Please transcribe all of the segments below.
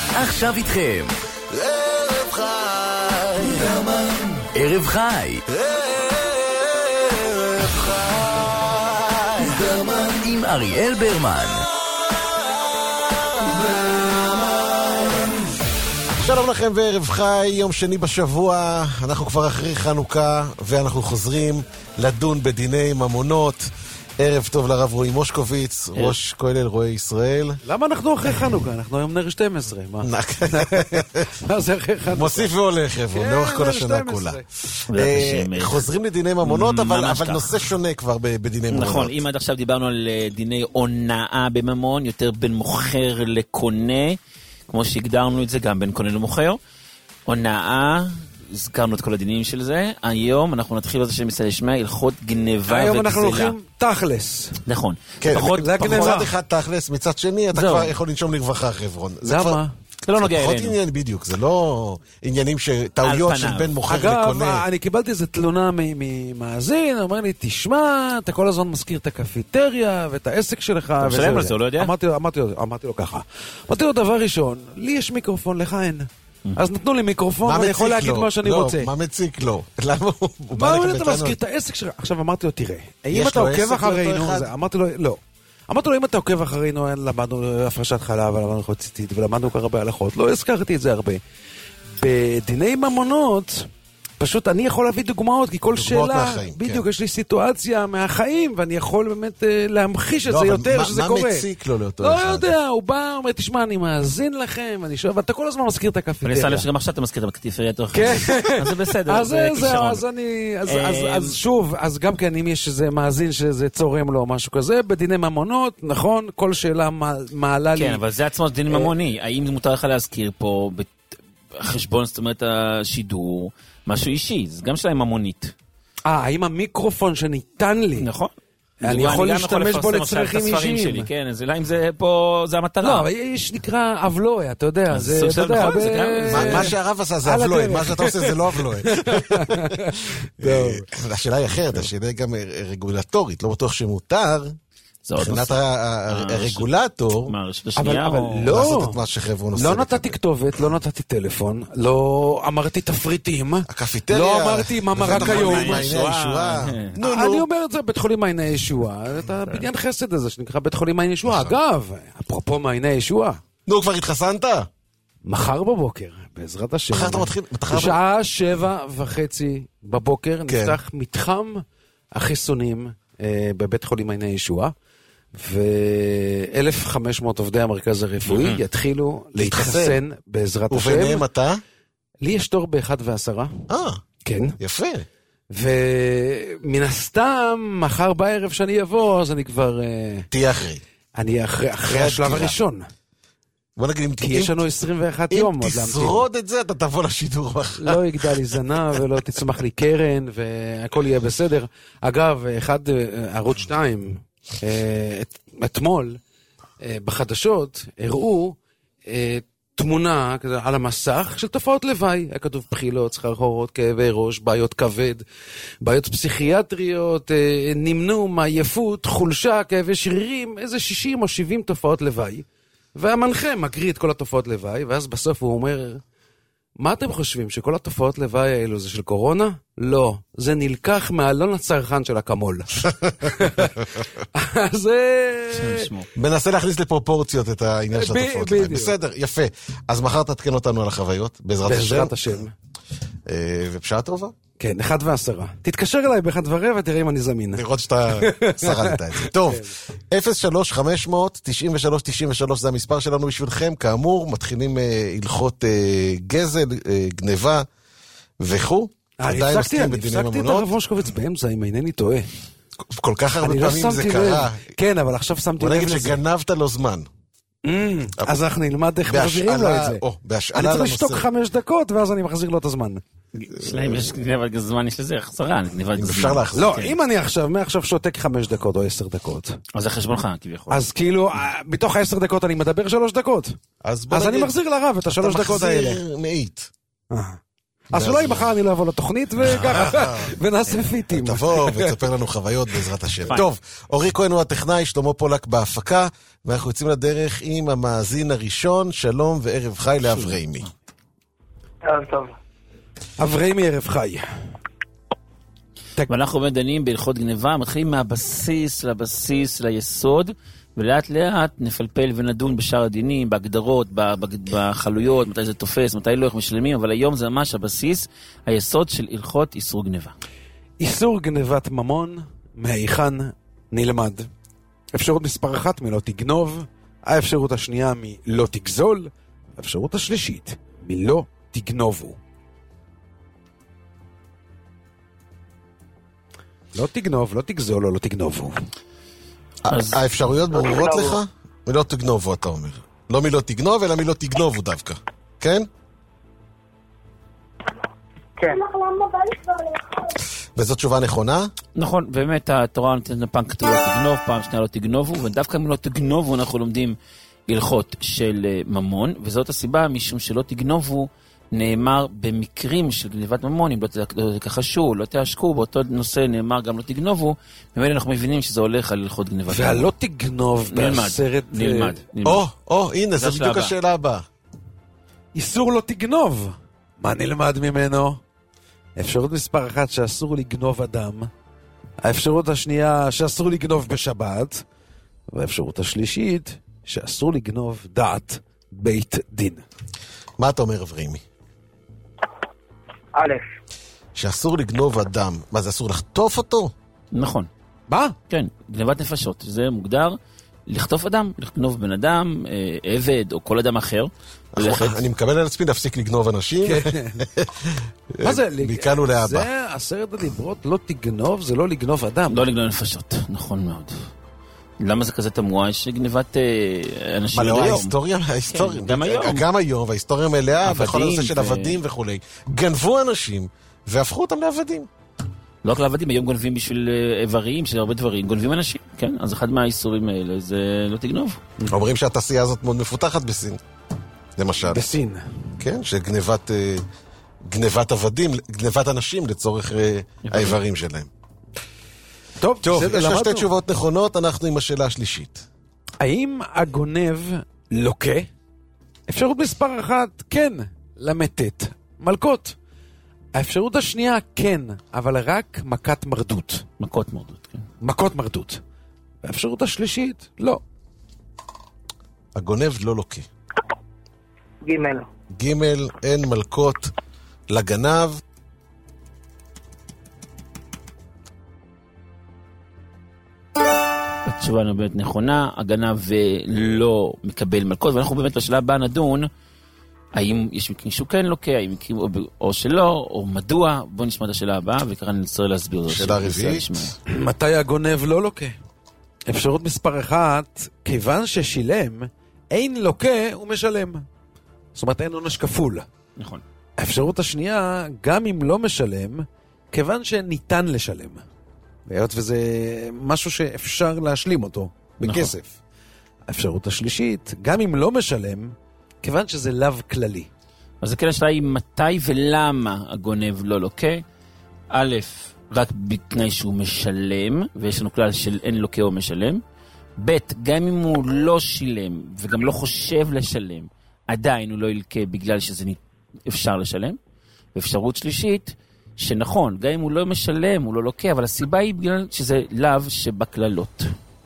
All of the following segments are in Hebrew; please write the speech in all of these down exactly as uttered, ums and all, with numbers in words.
עכשיו איתכם ערב חי, ערב חי, ערב חי, עם אריאל ברמן. שלום לכם וערב חי, יום שני בשבוע, אנחנו כבר אחרי חנוכה ואנחנו חוזרים לדון בדיני ממונות. ערב טוב לרב רועי מושקוביץ, ראש כולל רועי ישראל. למה אנחנו אחרי חנוכה? אנחנו היום נר שתים עשרה. מה זה אחרי חנוכה? מוסיף והולך, לאורך כל השנה כולה. חוזרים לדיני ממונות, אבל נושא שונה כבר בדיני ממונות. נכון, אם עד עכשיו דיברנו על דיני הונאה בממון, יותר בין מוכר לקונה, כמו שהגדרנו את זה גם בין קונה למוכר. הונאה, הזכרנו את כל הדינים של זה. היום אנחנו נתחיל את זה של מסעד ישמע, הלכות גניבה וגזלה. היום אנחנו הולכים תכלס. נכון. כן, מצד אחד תכלס, מצד שני אתה כבר יכול לנשום לברכה חברון. למה? זה לא נוגע אלינו. אלינו. עניין בדיוק, זה לא עניינים טעויות של בין מוכר וקונה. אגב, אני קיבלתי איזו תלונה ממאזין, הוא אומר לי, תשמע, אתה כל הזמן מזכיר את הקפיטריה ואת העסק שלך. אתה משלם על זה, הוא לא יודע? אמרתי לו ככה. אמרתי לו, דבר ראשון, לי יש מיקרופון, לך אין. אז נתנו לי מיקרופון, ואני יכול להגיד מה שאני רוצה. מה מציק לו? למה הוא מה בא הוא לקבל אתה מזכיר את העסק שלך? עכשיו אמרתי לו, תראה, אם יש אתה לו עוקב עסק אחרינו, לאותו אחד? זה- אמרתי לו, לא. אמרתי לו, אם אתה עוקב אחרינו, למדנו הפרשת חלב, ולמדנו חוציתית, ולמדנו כל הרבה הלכות, לא הזכרתי את זה הרבה. בדיני ממונות, פשוט אני יכול להביא דוגמאות, כי כל דוגמאות שאלה, מהחיים, בדיוק, כן. יש לי סיטואציה מהחיים, ואני יכול באמת אה, להמחיש את לא, זה אבל יותר, מה- שזה מה קורה. מציק לו לאותו לא אחד? יודע, הוא בא, אומר, תשמע, אני מאזין לכם, אני שואל, ואתה כל הזמן מזכיר את ואני הקפיטריה. שם לב שגם עכשיו אתה מזכיר את הקטיפריה תוך כן. אז זה בסדר. אז זה זה, כישרון. אז אני, אז, אה, אז, אז שוב, אז גם כן, אם יש איזה מאזין שזה צורם לו או משהו כזה, בדיני ממונות, נכון, כל שאלה מעלה לי. כן, אבל זה עצמו דין ממוני. האם זה מותר לך להזכיר פה בחשבון, זאת אומרת, השידור, משהו אישי? זה גם שלהם ממונית. אה, האם המיקרופון שניתן לי, נכון. אני יכול להשתמש בו לצרכים אישיים. כן, אז אולי אם זה פה, זה המטרה. לא, אבל יש נקרא אבלואה, אתה יודע, אז זה, סוג אתה של יודע, נכון, זה ב- גם- מה- מה שהרב עשה זה על אבלוי, הדרך. מה שאתה עושה זה לא אבלוי. השאלה היא אחרת, השאלה היא גם רגולטורית, לא בטוח שמותר, זה עוד מבחינת נושא. ה- ה- הרגולטור, מה, הרשת אבל, השנייה? אבל או- לא, לעשות את מה שחברון עושה. לא נתתי כתובת, לא נתתי טלפון, לא אמרתי תפריטים, הקפיטריה, לא אמרתי מה מרק בבית היום. החולים מעייני הישועה. נו, אני נו. אומר את זה, בית חולים מעייני הישועה, את הבניין חסד הזה שנקרא בית חולים מעייני הישועה. אגב, אפרופו מעייני הישועה, נו, כבר התחסנת? מחר בבוקר, בעזרת השם, מחר אתה מתחיל, מחר- בשעה שבע וחצי בבוקר כן. נפתח מתחם החיסונים אה, בבית חולים מעייני הישועה, ו-אלף וחמש מאות עובדי המרכז הרפואי יתחילו להתחסן בעזרת השם. וביניהם אתה? לי יש תור באחד ועשרה, אה, כן, יפה. ומן הסתם, מחר בערב שאני אבוא, אז אני כבר, אה, תהיה אחרי. אני אחרי, אחרי אחרי השלב הדקירה. הראשון, בוא נגיד, אם- כי אם- יש לנו עשרים ואחד אם יום עוד להמתין. תשרוד את זה, אתה תבוא לשידור מחר. לא יגדל לי זנב ולא תצמח לי קרן והכל יהיה בסדר. אגב, אחד, אה, ערוץ שתיים, אה, את- אתמול, אה, בחדשות, הראו אה, תמונה כזה על המסך של תופעות לוואי. היה כתוב בחילות, סחרחורות, כאבי ראש, בעיות כבד, בעיות פסיכיאטריות, אה, נמנום, עייפות, חולשה, כאבי שרירים, איזה שישים או שבעים תופעות לוואי. והמנחה מקריא את כל התופעות לוואי, ואז בסוף הוא אומר, מה אתם חושבים, שכל התופעות לוואי האלו זה של קורונה? לא, זה נלקח מהלון הצרכן של הקמול. אז זה... שמו. מנסה להכניס לפרופורציות את העניין של ב- התופעות. לוואי. בדיוק. בסדר, יפה. אז מחר תתקן אותנו על החוויות, בעזרת השם. בעזרת השם. אה, ובשעה טובה. כן, אחד ועשרה. תתקשר אליי באחד ורבע, תראה אם אני זמין. לראות שאתה שרדת את זה. טוב, אפס שלוש חמש אפס אפס תשעים ושלוש תשעים ושלוש זה המספר שלנו בשבילכם. כאמור, מתחילים אה, הלכות אה, גזל, אה, גניבה וכו'. עדיין הפסקתי, עוסקים אני בדיני הפסקתי את ממונות. הרב מושקוביץ באמצע, אם אינני טועה. כל כך הרבה אני לא פעמים זה שמתי קרה. לב. כן, אבל עכשיו שמתי בוא לב נגיד לזה. שגנבת לו זמן. אז אנחנו נלמד איך מחזירים לו את זה. או, אני בהשאלה צריך לנושא. לשתוק חמש דקות, ואז אני מחזיר לו את הזמן. שלהם יש גניבת זמן, יש לזה חזרה, גניבת אם זמן. אפשר להחזיר. לא, אם אני עכשיו, מעכשיו שותק חמש דקות או עשר דקות, אז זה חשבונך, כביכול. אז כאילו, אה, מתוך העשר דקות אני מדבר שלוש דקות. אז בוא אז אני נגיד, מחזיר לרב את השלוש אתה דקות האלה. מחזיר מאית. אה. אז אולי מחר אני לא אבוא לתוכנית וככה, ונעשה פיטים. תבוא ותספר לנו חוויות בעזרת השם. טוב, אורי כהן הוא הטכנאי, שלמה פולק בהפקה, ואנחנו יוצאים לדרך עם המאזין הראשון, שלום וערב חי לאבריימי. ערב טוב. אבריימי, ערב חי. ואנחנו מדנים בהלכות גניבה, מתחילים מהבסיס לבסיס ליסוד, ולאט לאט נפלפל ונדון בשאר הדינים, בהגדרות, בחלויות, מתי זה תופס, מתי לא, איך משלמים, אבל היום זה ממש הבסיס, היסוד של הלכות איסור גניבה. איסור גניבת ממון, מהיכן נלמד. אפשרות מספר אחת מלא תגנוב, האפשרות השנייה מלא תגזול, האפשרות השלישית מלא תגנובו. לא תגנוב, לא תגזול או לא תגנובו. האפשרויות ברורות לך? מלא תגנובו, אתה אומר. לא מלא תגנוב, אלא מלא תגנובו דווקא. כן? כן. וזאת תשובה נכונה? נכון, באמת התורה נותנת פעם כתוב לא תגנוב, פעם שנייה לא תגנובו, ודווקא מלא תגנובו אנחנו לומדים הלכות של ממון, וזאת הסיבה משום שלא תגנובו נאמר במקרים של גניבת ממון, אם לא תכחשו, לא תעשקו, באותו נושא נאמר גם לא תגנובו, באמת אנחנו מבינים שזה הולך על הלכות גניבת ממון. והלא תגנוב בעשרת... נלמד, נלמד. או, או, הנה, זה בדיוק השאלה הבאה. איסור לא תגנוב. מה נלמד ממנו? אפשרות מספר אחת שאסור לגנוב אדם, האפשרות השנייה שאסור לגנוב בשבת, והאפשרות השלישית שאסור לגנוב דעת בית דין. מה אתה אומר, אבריימי? א', שאסור לגנוב אדם. מה, זה אסור לחטוף אותו? נכון. מה? כן, גניבת נפשות. זה מוגדר לכתוב אדם, לגנוב בן אדם, עבד או כל אדם אחר. אני מקבל על עצמי להפסיק לגנוב אנשים. מה זה? מכאן ולהבא. זה עשרת הדיברות, לא תגנוב, זה לא לגנוב אדם. לא לגנוב נפשות, נכון מאוד. למה זה כזה תמוה? יש גניבת אנשים היום. מה, לא, ההיסטוריה, ההיסטוריה. גם היום. גם היום, וההיסטוריה מלאה, בכל הנושא של עבדים וכולי. גנבו אנשים, והפכו אותם לעבדים. לא רק לעבדים, היום גונבים בשביל איברים, של הרבה דברים. גונבים אנשים, כן? אז אחד מהאיסורים האלה זה לא תגנוב. אומרים שהתעשייה הזאת מאוד מפותחת בסין. למשל. בסין. כן, שגנבת גנבת עבדים, גנבת אנשים לצורך האיברים שלהם. טוב, טוב, יש לך שתי תשובות נכונות, אנחנו עם השאלה השלישית. האם הגונב לוקה? אפשרות מספר אחת, כן, למתת. מלכות. האפשרות השנייה, כן, אבל רק מכת מרדות. מכות מרדות, כן. מכות מרדות. והאפשרות השלישית, לא. הגונב לא לוקה. ג' ג' אין מלכות לגנב. התשובה באמת נכונה, הגנב לא מקבל מלכות, ואנחנו באמת בשלב הבא נדון, האם יש מקרים שהוא כן לוקה, האם מקרים או שלא, או מדוע, בואו נשמע את השאלה הבאה, וככה נצטרך להסביר. שאלה רביעית. מתי הגונב לא לוקה? אפשרות מספר אחת, כיוון ששילם, אין לוקה ומשלם. זאת אומרת, אין עונש כפול. נכון. האפשרות השנייה, גם אם לא משלם, כיוון שניתן לשלם. והיות וזה משהו שאפשר להשלים אותו בכסף. נכון. האפשרות השלישית, גם אם לא משלם, כיוון שזה לאו כללי. אז כן, השאלה היא מתי ולמה הגונב לא לוקה. א', רק בתנאי שהוא משלם, ויש לנו כלל של אין לוקה או משלם. ב', גם אם הוא לא שילם, וגם לא חושב לשלם, עדיין הוא לא ילקה בגלל שזה אפשר לשלם. ואפשרות שלישית, שנכון, גם אם הוא לא משלם, הוא לא לוקה, אבל הסיבה היא בגלל שזה לאו שבכללות.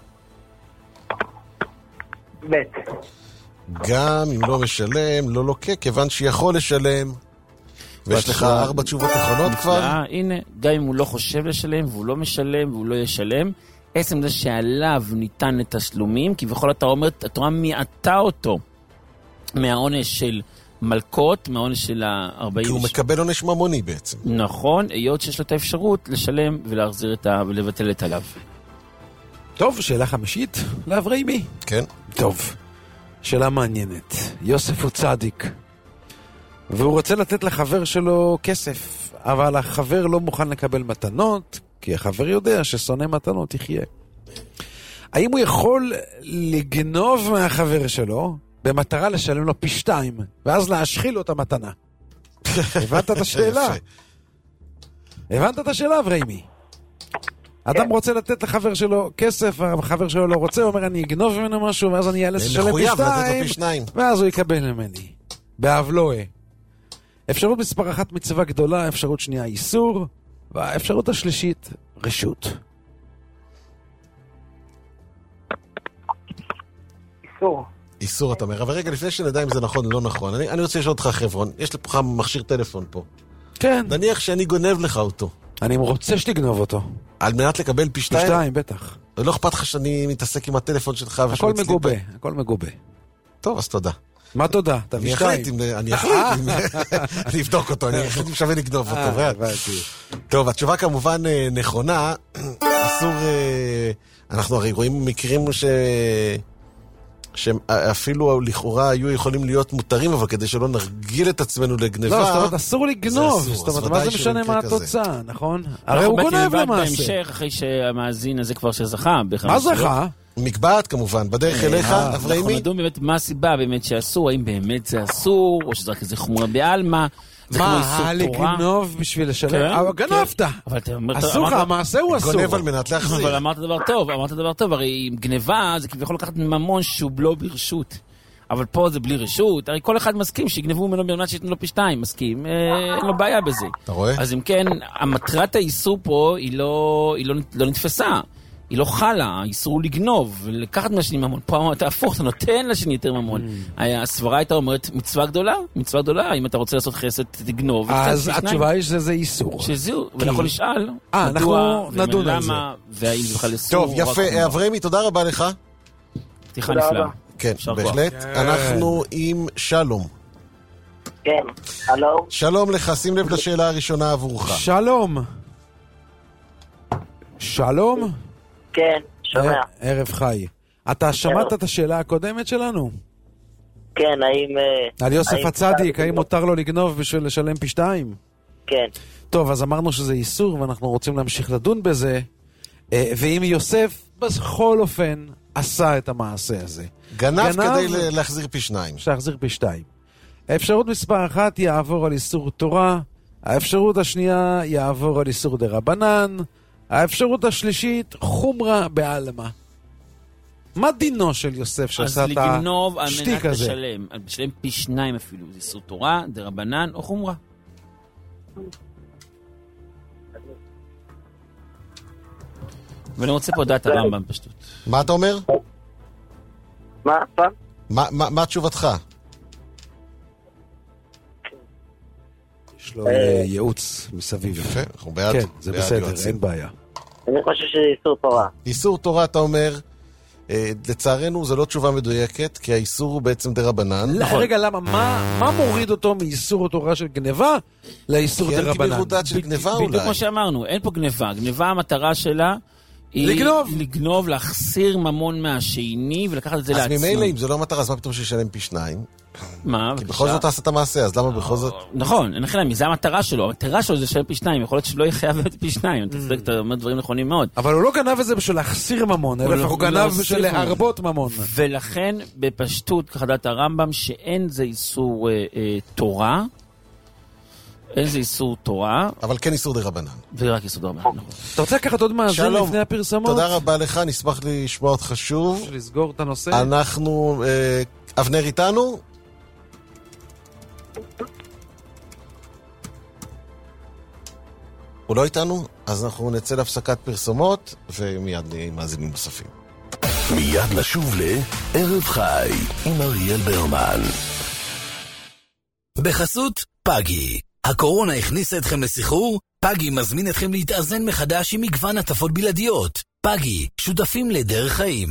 ב' גם אם לא משלם, לא לוקה, כיוון שיכול לשלם. ויש לך ארבע תשובות נכונות כבר? הנה, גם אם הוא לא חושב לשלם, והוא לא משלם, והוא לא ישלם, עצם זה שעליו ניתן לתשלומים, כי בכל אתה אומר, התורה מעטה אותו מהעונש של מלכות, מהעונש של ה-ארבעים. כי הוא מקבל עונש ממוני בעצם. נכון, היות שיש לו את האפשרות לשלם ולהחזיר את ה... ולבטל את עליו. טוב, שאלה חמישית לאבריימי. כן. טוב, שאלה מעניינת. יוסף הוא צדיק, והוא רוצה לתת לחבר שלו כסף, אבל החבר לא מוכן לקבל מתנות, כי החבר יודע ששונא מתנות יחיה. האם הוא יכול לגנוב מהחבר שלו במטרה לשלם לו פי שתיים, ואז להשחיל לו את המתנה? הבנת את השאלה? יפה. הבנת את השאלה, אברהימי? אדם רוצה לתת לחבר שלו כסף, החבר שלו לא רוצה, הוא אומר, אני אגנוב ממנו משהו, ואז אני אאלץ לשלם פי מחויב לתת לו שתיים, פי שניים. ואז הוא יקבל ממני. באבלואה. אפשרות מספר אחת מצווה גדולה, אפשרות שנייה איסור, והאפשרות השלישית רשות. איסור. איסור אתה אומר, אבל רגע, לפני שנדע אם זה נכון או לא נכון, אני, אני רוצה לשאול אותך חברון, יש לך מכשיר טלפון פה. כן. נניח שאני גונב לך אותו. אני רוצה שתגנוב אותו. על מנת לקבל פי שתיים? פי שתיים, בטח. ולא אכפת לך שאני מתעסק עם הטלפון שלך? הכל מגובה, הכל מגובה. טוב, אז תודה. מה תודה? אני אחליט, אני אחליט, אני אבדוק אותו, אני אחליט אם שווה לגנוב אותו. טוב, התשובה כמובן נכונה, אסור, אנחנו הרי רואים מקרים ש... שאפילו לכאורה היו יכולים להיות מותרים, אבל כדי שלא נרגיל את עצמנו לגניבה... לא, זאת אומרת, אסור לגנוב. זאת אומרת, מה זה משנה מה התוצאה, נכון? הרי הוא גונב למעשה. בהמשך, אחרי שהמאזין הזה כבר שזכה. מה זכה? מקבעת כמובן, בדרך אליך, אברהימי. אנחנו נדון באמת מה הסיבה באמת שאסור, האם באמת זה אסור, או שזה רק איזה חומרה בעלמא. מה, לגנוב בשביל לשלם? גנבת. אסור לך, המעשה הוא אסור. גונב על מנת להחזיר. אבל אמרת דבר טוב, אמרת דבר טוב, הרי עם גניבה זה כביכול לקחת ממון שהוא לא ברשות. אבל פה זה בלי רשות, הרי כל אחד מסכים שיגנבו ממנו במנת שיתנו לו פי שתיים, מסכים, אין לו בעיה בזה. אתה רואה? אז אם כן, המטרת האיסור פה היא לא נתפסה. היא לא חלה, האיסור לגנוב, ולקחת מהשני ממון. פה אתה הפוך, אתה נותן לשני יותר ממון. הסברה הייתה אומרת, מצווה גדולה, מצווה גדולה, אם אתה רוצה לעשות חסד, תגנוב. אז התשובה היא שזה איסור. שזהו, ואנחנו נשאל, אה, אנחנו נדון על זה. והאם זה בכלל איסור. טוב, יפה, אברהימי, תודה רבה לך. פתיחה נפלאה. כן, בהחלט. אנחנו עם שלום. כן, הלו. שלום לך, שים לב לשאלה הראשונה עבורך. שלום. שלום. כן, שומע. ערב חי. אתה שמעת את השאלה הקודמת שלנו? כן, האם... על יוסף הצדיק, האם מותר לו לגנוב בשביל לשלם פי שתיים? כן. טוב, אז אמרנו שזה איסור, ואנחנו רוצים להמשיך לדון בזה. ואם יוסף, בכל אופן, עשה את המעשה הזה. גנב כדי להחזיר פי שניים. להחזיר פי שתיים. האפשרות מספר אחת יעבור על איסור תורה, האפשרות השנייה יעבור על איסור דרבנן, האפשרות השלישית, חומרה בעלמא. מה דינו של יוסף שעשה את השתיק הזה? אז לגנוב על מנת לשלם, על לשלם פי שניים אפילו, זה איסור תורה, דרבנן או חומרה. ואני רוצה פה דעת הרמב"ם פשטות. מה אתה אומר? מה? מה, מה, מה תשובתך? יש לו ייעוץ מסביב. יפה, אנחנו בעד. כן, זה בסדר, אין בעיה. אני חושב שזה איסור תורה. איסור תורה, אתה אומר, לצערנו זו לא תשובה מדויקת, כי האיסור הוא בעצם דרבנן. רגע, למה? מה מוריד אותו מאיסור תורה של גניבה לאיסור דרבנן? כי אין גמירות דעת של גניבה אולי. בדיוק כמו שאמרנו, אין פה גניבה. גניבה, המטרה שלה היא לגנוב. לגנוב, להחסיר ממון מהשני ולקחת את זה לעצמו. אז ממילא, אם זו לא מטרה, אז מה פתאום שישלם פי שניים? מה? כי בכל זאת עשה את המעשה, אז למה בכל זאת... נכון, אין לכם, זה המטרה שלו. המטרה שלו זה לשלם פי שניים, יכול להיות שלא יהיה חייב פי שניים. אתה אומר דברים נכונים מאוד. אבל הוא לא גנב את זה בשביל להחסיר ממון, אלא הוא גנב בשביל להרבות ממון. ולכן, בפשטות, כחדת הרמב"ם, שאין זה איסור תורה, אין זה איסור תורה. אבל כן איסור דרבנן. ורק איסור דרבנן, נכון. אתה רוצה לקחת עוד מאזין לפני הפרסמות? תודה רבה לך, נשמח לשמוע אותך שוב. בשביל לסגור את הנושא. אנחנו, אבנר איתנו? הוא לא איתנו? אז אנחנו נצא להפסקת פרסומות, ומיד נהיה עם מאזינים נוספים. מיד נשוב לערב חי עם אריאל ברמן. בחסות פאגי. הקורונה הכניסה אתכם לסחרור? פאגי מזמין אתכם להתאזן מחדש עם מגוון הטבות בלעדיות. פאגי, שותפים לדרך חיים.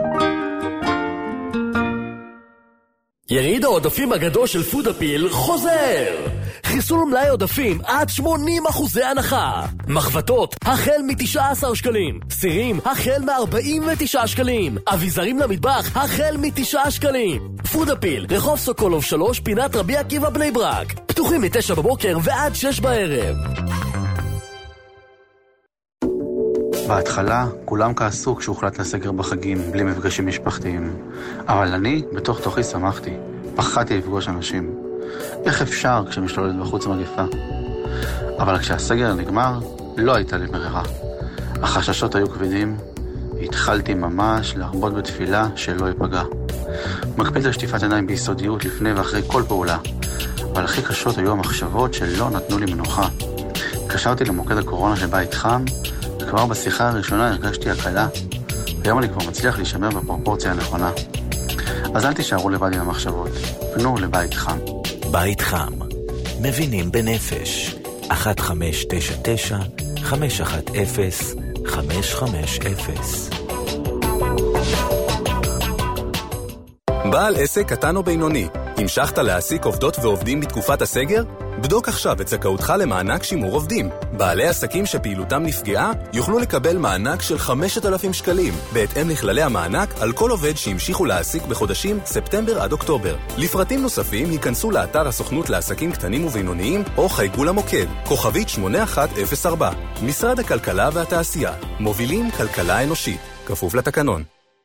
יריד העודפים הגדול של פודאפיל חוזר! חיסול מלאי עודפים עד שמונים אחוזי הנחה. מחבטות החל מ-תשעה עשר שקלים. סירים החל מ-ארבעים ותשעה שקלים. אביזרים למטבח החל מ-תשעה שקלים. פודאפיל, רחוב סוקולוב שלוש, פינת רבי עקיבא בני ברק. פתוחים מ-תשע בבוקר ועד שש בערב. בהתחלה כולם כעסו כשהוחלט לסגר בחגים בלי מפגשים משפחתיים. אבל אני בתוך תוכי שמחתי. פחדתי לפגוש אנשים. איך אפשר כשמשתוללת בחוץ מגפה? אבל כשהסגר נגמר, לא הייתה לי ברירה. החששות היו כבדים, התחלתי ממש להרבות בתפילה שלא ייפגע. מקפיד על שטיפת עיניים ביסודיות לפני ואחרי כל פעולה, אבל הכי קשות היו המחשבות שלא נתנו לי מנוחה. התקשרתי למוקד הקורונה שבית חם, וכבר בשיחה הראשונה הרגשתי הקלה, והיום אני כבר מצליח להישמר בפרופורציה הנכונה. אז אל תישארו לבד עם המחשבות, פנו לבית חם. בית חם, מבינים בנפש. אחת חמש תשע תשע חמש אחת אפס חמש חמש אפס. בעל עסק קטן או בינוני, המשכת להעסיק עובדות ועובדים בתקופת הסגר? בדוק עכשיו את זכאותך למענק שימור עובדים. בעלי עסקים שפעילותם נפגעה יוכלו לקבל מענק של חמשת אלפים שקלים, בהתאם לכללי המענק על כל עובד שהמשיכו להעסיק בחודשים ספטמבר עד אוקטובר. לפרטים נוספים היכנסו לאתר הסוכנות לעסקים קטנים ובינוניים או חייגו למוקד, כוכבית שמונה אחת אפס ארבע. משרד הכלכלה והתעשייה, מובילים כלכלה אנושית, כפוף לתקנון.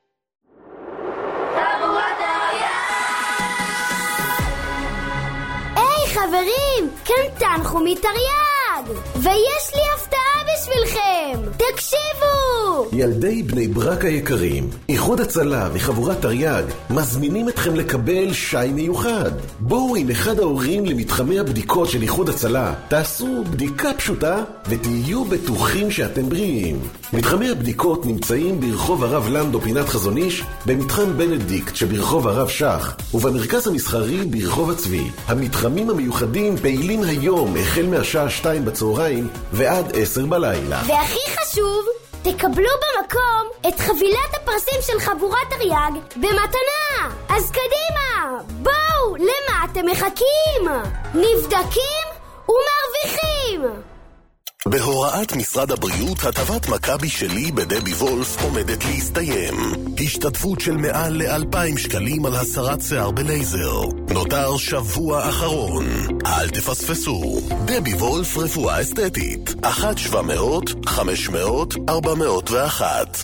חברים, כאן תנחומי תרי"ג, ויש לי הפתעה בשבילכם. תקשיבו! ילדי בני ברק היקרים, איחוד הצלה וחבורת תרי"ג מזמינים אתכם לקבל שי מיוחד. בואו עם אחד ההורים למתחמי הבדיקות של איחוד הצלה, תעשו בדיקה פשוטה ותהיו בטוחים שאתם בריאים. מתחמי הבדיקות נמצאים ברחוב הרב לנדו פינת חזון איש, במתחם בנדיקט שברחוב הרב שח, ובמרכז המסחרי ברחוב הצבי. המתחמים המיוחדים פעילים היום החל מהשעה שתיים בצהריים ועד עשר בלילה. והכי חשוב, תקבלו במקום את חבילת הפרסים של חבורת תרי"ג במתנה. אז קדימה, בואו, למה אתם מחכים? נבדקים ומרוויחים. בהוראת משרד הבריאות, הטבת מכבי שלי בדבי וולף עומדת להסתיים. השתתפות של מעל לאלפיים שקלים על הסרת שיער בלייזר. נותר שבוע אחרון. אל תפספסו. דבי וולף רפואה אסתטית. אחת שבע מאות, חמש מאות, ארבע מאות ואחת.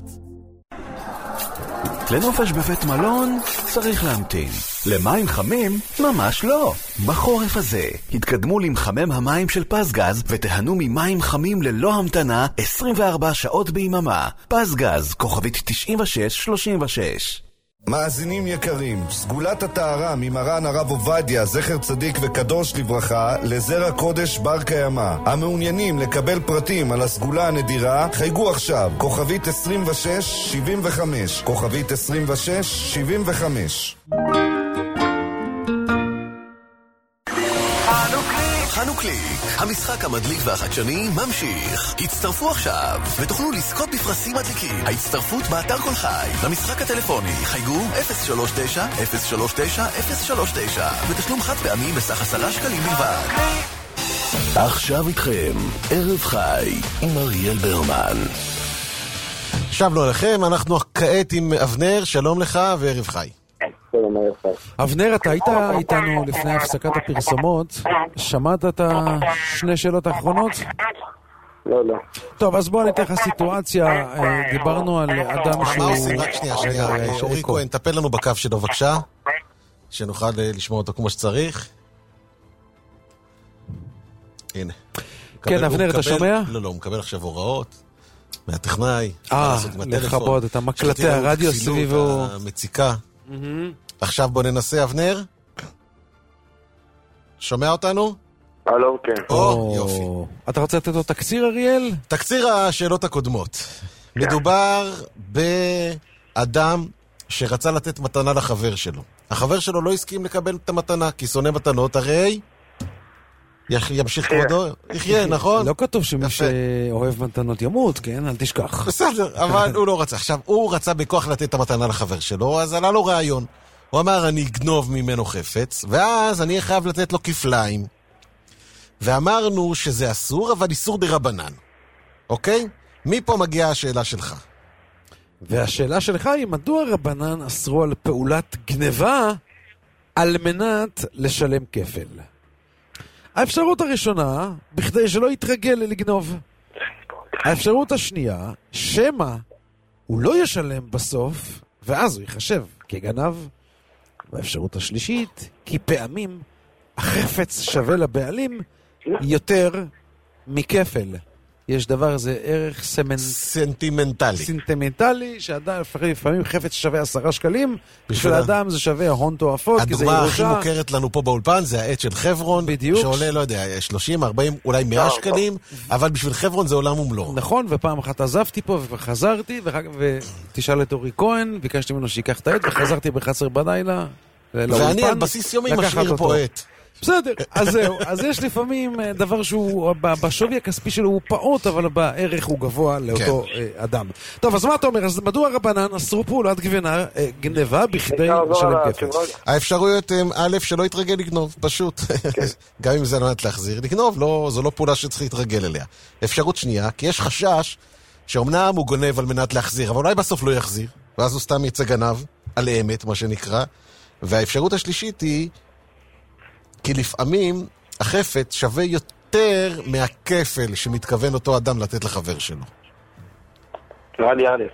לנופש בבית מלון צריך להמתין. למים חמים? ממש לא. בחורף הזה התקדמו למחמם המים של פסגז ותהנו ממים חמים ללא המתנה עשרים וארבע שעות ביממה. פסגז, כוכבית תשעים ושש שלושים ושש. מאזינים יקרים, סגולת הטהרה ממרן הרב עובדיה, זכר צדיק וקדוש לברכה, לזרע קודש בר קיימא. המעוניינים לקבל פרטים על הסגולה הנדירה, חייגו עכשיו, כוכבית עשרים ושש שבעים וחמש, כוכבית עשרים ושש שבעים וחמש. חנוכליק, המשחק המדליק והחדשני ממשיך. הצטרפו עכשיו ותוכלו לזכות בפרסים מדליקים. ההצטרפות באתר כל חי. למשחק הטלפוני חייגו אפס שלוש תשע אפס שלוש תשע אפס שלוש תשע ותשלום חד פעמי בסך עשרה שקלים בלבד. עכשיו איתכם ערב חי עם אריאל ברמן. שבנו עליכם, אנחנו כעת עם אבנר, שלום לך וערב חי. אבנר, אתה היית איתנו לפני הפסקת הפרסומות, שמעת את השני שאלות האחרונות? לא, לא. טוב, אז בואו ניתן לך סיטואציה, דיברנו על אדם שהוא... מה עושים? רק שנייה, שנייה, אורי כהן, טפל לנו בקו שלו בבקשה, שנוכל לשמוע אותו כמו שצריך. הנה. כן, אבנר, אתה שומע? לא, לא, הוא מקבל עכשיו הוראות מהטכנאי. אה, לכבות את המקלטי הרדיו סביבו. המציקה. עכשיו בוא ננסה, אבנר. שומע אותנו? הלו, כן. או, יופי. אתה רוצה לתת לו תקציר, אריאל? תקציר השאלות הקודמות. מדובר באדם שרצה לתת מתנה לחבר שלו. החבר שלו לא הסכים לקבל את המתנה, כי שונא מתנות, הרי ימשיך כבודו, יחיה, נכון? לא כתוב שמי שאוהב מתנות ימות, כן? אל תשכח. בסדר, אבל הוא לא רצה. עכשיו, הוא רצה בכוח לתת את המתנה לחבר שלו, אז עלה לו רעיון. הוא אמר, אני אגנוב ממנו חפץ, ואז אני חייב לתת לו כפליים. ואמרנו שזה אסור, אבל איסור דרבנן. אוקיי? מפה מגיעה השאלה שלך. והשאלה שלך היא, מדוע רבנן אסרו על פעולת גניבה על מנת לשלם כפל? האפשרות הראשונה, בכדי שלא יתרגל לגנוב. האפשרות השנייה, שמה הוא לא ישלם בסוף, ואז הוא יחשב כגנב. והאפשרות השלישית, כי פעמים החפץ שווה לבעלים יותר מכפל. יש דבר, זה ערך סמנ... סנטימנטלי. סנטימנטלי, שאדם, לפעמים חפץ שווה עשרה שקלים, בשביל אדם זה שווה הון תועפות, כי זה ירושה. הדוגמה הכי מוכרת לנו פה באולפן זה העט של חברון, בדיוק. שעולה, לא יודע, שלושים, ארבעים, אולי מאה שקלים, אבל בשביל חברון זה עולם ומלואו. נכון, ופעם אחת עזבתי פה וחזרתי, ותשאל את אורי כהן, ביקשתי ממנו שיקח את העט, וחזרתי בחצר בלילה. ואני על בסיס יומי משאיר פה עט. בסדר, אז זהו, אז יש לפעמים דבר שהוא, בשווי הכספי שלו הוא פעוט, אבל בערך הוא גבוה לאותו אדם. טוב, אז מה אתה אומר? אז מדוע רבנן אסרו פעולת גבינה, גנבה בכדי לשלם כפל? האפשרויות הן, א', שלא יתרגל לגנוב, פשוט. גם אם זה נועד להחזיר, לגנוב, זו לא פעולה שצריך להתרגל אליה. אפשרות שנייה, כי יש חשש שאומנם הוא גונב על מנת להחזיר, אבל אולי בסוף לא יחזיר, ואז הוא סתם יצא גנב, על האמת, מה שנקרא. והאפשרות השלישית היא כי לפעמים החפץ שווה יותר מהכפל שמתכוון אותו אדם לתת לחבר שלו. נראה לי א'.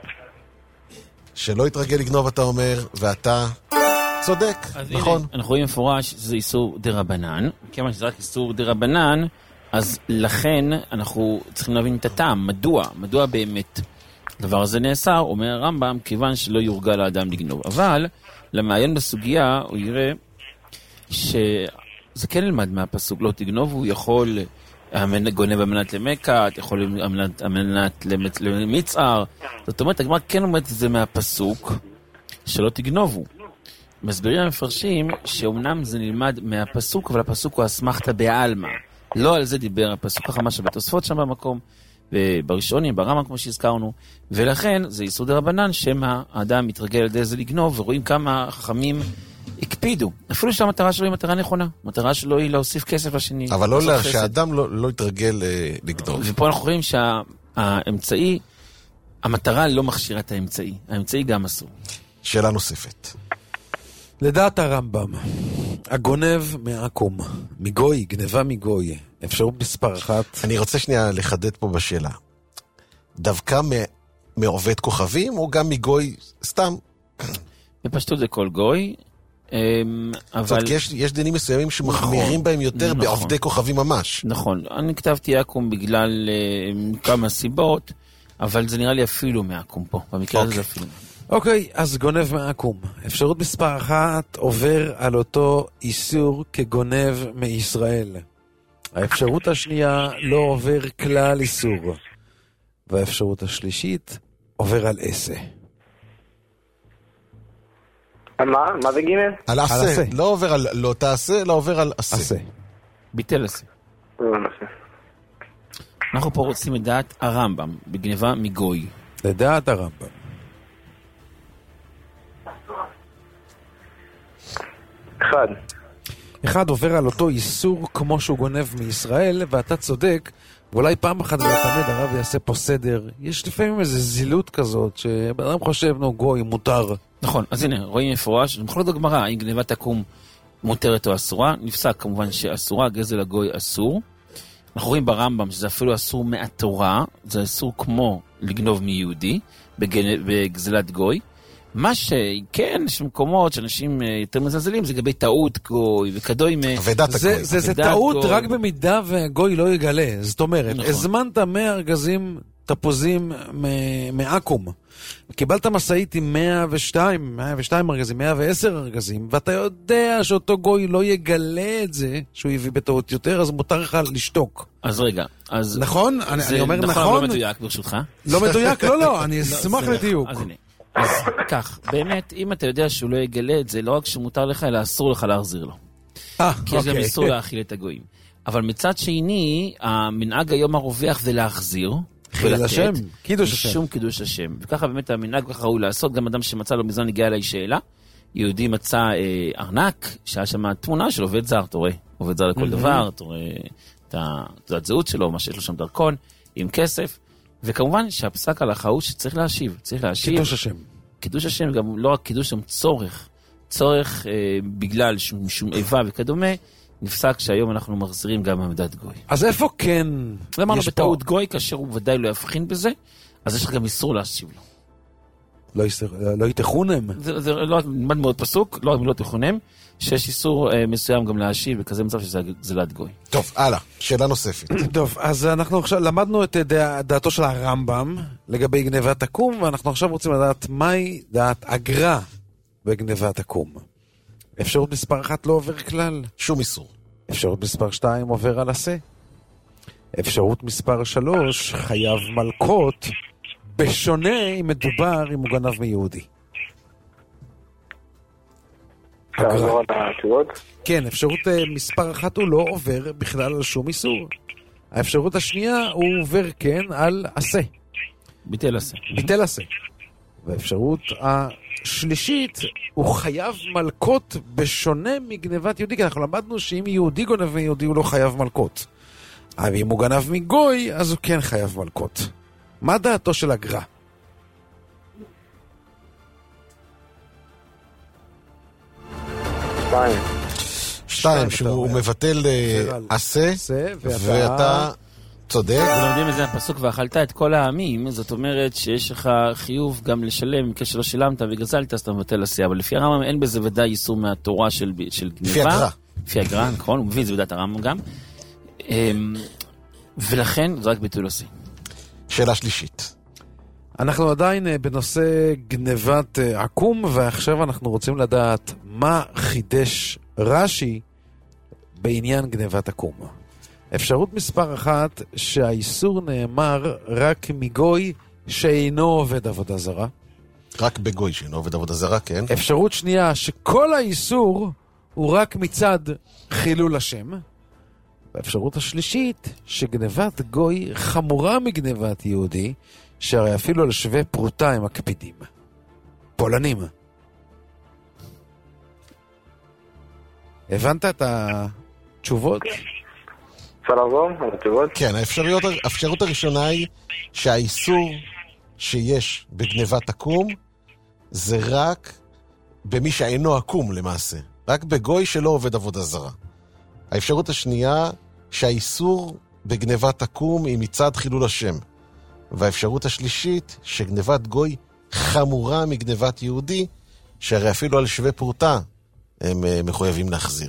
שלא יתרגל לגנוב, אתה אומר, ואתה צודק, נכון? הנה, אנחנו רואים מפורש שזה איסור דרבנן, כיוון שזה רק איסור דרבנן, אז לכן אנחנו צריכים להבין את הטעם, מדוע, מדוע באמת הדבר הזה נאסר, אומר הרמב"ם, כיוון שלא יורגל לאדם לגנוב. אבל למעיין בסוגיה הוא יראה ש... זה כן נלמד מהפסוק, לא תגנוב, הוא יכול גונב אמנת למקת, יכול אמנת למצער. זאת אומרת, הגמרא כן אומרת את זה מהפסוק, שלא תגנובו. מסבירים המפרשים שאומנם זה נלמד מהפסוק, אבל הפסוק הוא אסמכתא בעלמא. לא על זה דיבר הפסוק, ככה מה שבתוספות שם במקום, ובראשונים, ברמב"ם כמו שהזכרנו, ולכן זה איסור דרבנן, שמא האדם מתרגל על ידי זה לגנוב, ורואים כמה חכמים הקפידו. אפילו שהמטרה שלו היא מטרה נכונה. המטרה שלו היא להוסיף כסף לשני. אבל לא לה, שהאדם לא, לא יתרגל אה, לגדול. ופה אנחנו רואים שהאמצעי, המטרה לא מכשירה את האמצעי. האמצעי גם אסור. שאלה נוספת. לדעת הרמב"ם, הגונב מעקום, מגוי, גנבה מגוי, אפשרות מספר אחת. אני רוצה שנייה לחדד פה בשאלה. דווקא מעובד כוכבים או גם מגוי סתם? בפשטות זה כל גוי. אבל יש, יש דינים מסוימים שמחמירים בהם יותר נכון. בעובדי כוכבים ממש. נכון, אני כתבתי עקום בגלל uh, כמה סיבות, אבל זה נראה לי אפילו מעקום פה, במקרה הזה אוקיי. זה אפילו. אוקיי, אז גונב מעקום. אפשרות מספר אחת עובר על אותו איסור כגונב מישראל. האפשרות השנייה לא עובר כלל איסור. והאפשרות השלישית עובר על עשה. על מה? מה זה גימל? על עשה. לא עובר על לא תעשה, לא עובר על עשה. עשה. ביטל עשה. אנחנו פה רוצים לדעת הרמב"ם, בגניבה מגוי. לדעת הרמב"ם. אחד. אחד עובר על אותו איסור כמו שהוא גונב מישראל, ואתה צודק, ואולי פעם אחת ולתמיד הרב יעשה פה סדר. יש לפעמים איזו זילות כזאת, שבאדם חושב, נו, גוי, מותר. נכון, אז הנה, רואים מפורש, במחלוקת הגמרא, האם גניבת תקום מותרת או אסורה, נפסק כמובן שאסורה, גזל הגוי אסור. אנחנו רואים ברמב"ם שזה אפילו אסור מהתורה, זה אסור כמו לגנוב מיהודי, בגזלת גוי. מה שכן, יש מקומות שאנשים יותר מזלזלים, זה לגבי טעות גוי וכדוי. ודת הגוי. זה טעות רק במידה והגוי לא יגלה. זאת אומרת, הזמנת מאה ארגזים תפוזים מעקום. קיבלת מסעית עם מאה ושתיים, מאה ושתיים ארגזים, מאה ועשר ארגזים, ואתה יודע שאותו גוי לא יגלה את זה, שהוא הביא בטעות יותר, אז מותר לך לשתוק. אז רגע, אז... נכון? אני אומר נכון. נכון, לא מדויק ברשותך. לא מדויק, לא, לא, אני אשמח לדיוק. אז הנה. אז כך, באמת, אם אתה יודע שהוא לא יגלה את זה, לא רק שמותר לך, אלא אסור לך להחזיר לו. כי יש גם איסור להאכיל את הגויים. אבל מצד שני, המנהג היום הרווח זה להחזיר, חיל השם, קידוש השם. שום קידוש השם. וככה באמת המנהג ככה ראוי לעשות, גם אדם שמצא לו מזמן הגיע אליי שאלה, יהודי מצא אה, ארנק, שהיה שם תמונה של עובד זר, אתה רואה, עובד זר לכל דבר, אתה רואה את תעודת זהות שלו, מה שיש לו שם דרכון, עם כסף, וכמובן שהפסק הלכה הוא שצריך להשיב, צריך להשיב. קידוש השם. קידוש השם, גם לא רק קידוש, גם צורך. צורך אה, בגלל שום, שום איבה וכדומה, נפסק שהיום אנחנו מחזירים גם עמדת גוי. אז איפה כן? אמרנו בטעות גוי, כאשר הוא ודאי לא יבחין בזה, אז יש לך גם איסור להשיב לו. לא, לא יתחונם. זה, זה לא נלמד מאוד פסוק, לא רק מילות תחונם, שיש איסור אה, מסוים גם להשיב, בכזה מצב שזה גזלת גוי. טוב, הלאה, שאלה נוספת. טוב, אז אנחנו עכשיו למדנו את דע, דעתו של הרמב"ם לגבי גנבת הקום, ואנחנו עכשיו רוצים לדעת מהי דעת הגר"א בגנבת הקום. אפשרות מספר אחת לא עובר כלל. שום איסור. אפשרות מספר שתיים עובר על עשה. אפשרות מספר שלוש חייב מלקות, בשונה אם מדובר אם הוא גנב מיהודי. תעבור על התשובות? כן, אפשרות מספר אחת הוא לא עובר בכלל על שום איסור. האפשרות השנייה הוא עובר כן על עשה. ביטל עשה. ביטל עשה. והאפשרות השלישית הוא חייב מלקות בשונה מגנבת יהודי, כי אנחנו למדנו שאם יהודי גונב מיהודי הוא לא חייב מלקות. אבל אם הוא גנב מגוי אז הוא כן חייב מלקות. מה דעתו של הגר"א? שתיים. שתיים, שהוא מבטל עשה, ואתה צודק. ולומדים את זה הפסוק, ואכלת את כל העמים, זאת אומרת שיש לך חיוב גם לשלם, כשלא שילמת וגזלת, אז אתה מבטל עשה. אבל לפי הרמב"ם אין בזה ודאי איסור מהתורה של גניבה. לפי הגר"א. לפי הגר"א, נכון, הוא מביא את זה בדעת הרמב"ם גם. ולכן זה רק ביטול עשה. שאלה שלישית. אנחנו עדיין בנושא גנבת עקום, ועכשיו אנחנו רוצים לדעת מה חידש רש"י בעניין גנבת עקום. אפשרות מספר אחת, שהאיסור נאמר רק מגוי שאינו עובד עבודה זרה. רק בגוי שאינו עובד עבודה זרה, כן. אפשרות שנייה, שכל האיסור הוא רק מצד חילול השם. והאפשרות השלישית, שגנבת גוי חמורה מגנבת יהודי, שהרי אפילו על שווה פרוטה הם מקפידים. פולנים. הבנת את התשובות? אפשר לעבור על התשובות? כן, האפשרות, האפשרות הראשונה היא שהאיסור שיש בגנבת עקום זה רק במי שאינו עקום למעשה. רק בגוי שלא עובד עבודה זרה. האפשרות השנייה שהאיסור בגנבת עקום היא מצד חילול השם. והאפשרות השלישית שגנבת גוי חמורה מגנבת יהודי, שהרי אפילו על שווה פרוטה הם מחויבים להחזיר.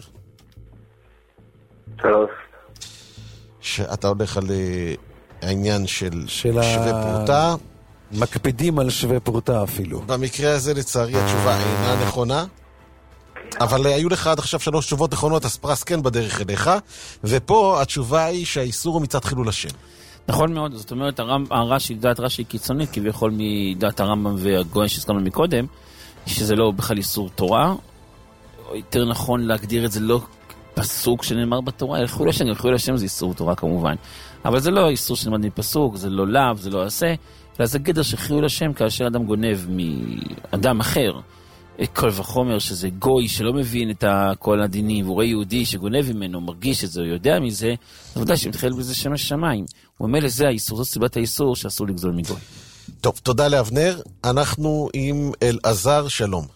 שלוש. שאתה הולך על העניין של, של שווה פרוטה. מקפידים על שווה פרוטה אפילו. במקרה הזה לצערי התשובה אינה נכונה. אבל היו לך עד עכשיו שלוש תשובות נכונות, אז פרס כן בדרך אליך. ופה התשובה היא שהאיסור הוא מצד חילול השם. נכון מאוד, זאת אומרת, הרש"י, דעת רש"י קיצונית, כביכול מדעת הרמב"ם והגויין שהזכרנו מקודם, שזה לא בכלל איסור תורה, או יותר נכון להגדיר את זה לא פסוק שנאמר בתורה, אלא חילול השם, חילול השם זה איסור תורה כמובן, אבל זה לא איסור שנאמר מפסוק, זה לא לאו, זה לא עשה, אלא זה גדר של חילול השם, כאשר אדם גונב מאדם אחר, כל וחומר שזה גוי שלא מבין את כל הדינים, והוא רואה יהודי שגונב ממנו, מרגיש את זה, הוא יודע מזה, זה ודאי שמתחיל בזה שם השמיים. הוא אומר לזה האיסור, זו סיבת האיסור שאסור לגזול מגוי. טוב, תודה לאבנר. אנחנו עם אלעזר, שלום.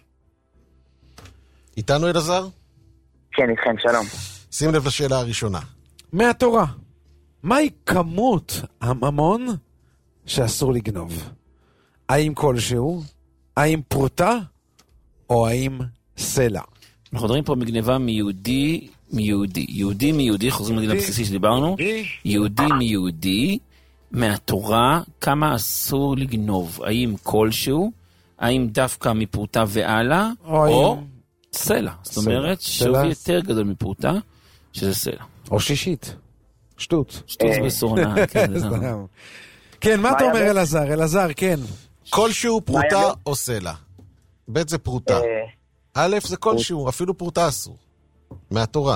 איתנו אלעזר? כן, איתכם, שלום. שים לב לשאלה הראשונה. מהתורה, מהי כמות הממון שאסור לגנוב? האם כלשהו? האם פרוטה? או האם סלע? אנחנו מדברים פה מגניבה מיהודי מיהודי. יהודי מיהודי, חוזרים לדין הבסיסי שדיברנו. יהודי מיהודי, מהתורה, כמה אסור לגנוב? האם כלשהו? האם דווקא מפרוטה ועלה? או סלע. זאת אומרת, שווי יותר גדול מפרוטה, שזה סלע. או שישית. שטות. שטות בסורנה. כן, מה אתה אומר אלעזר? אלעזר, כן. כלשהו פרוטה או סלע. ב' זה פרוטה. א' זה כלשהו, אפילו פרוטה אסור. מהתורה.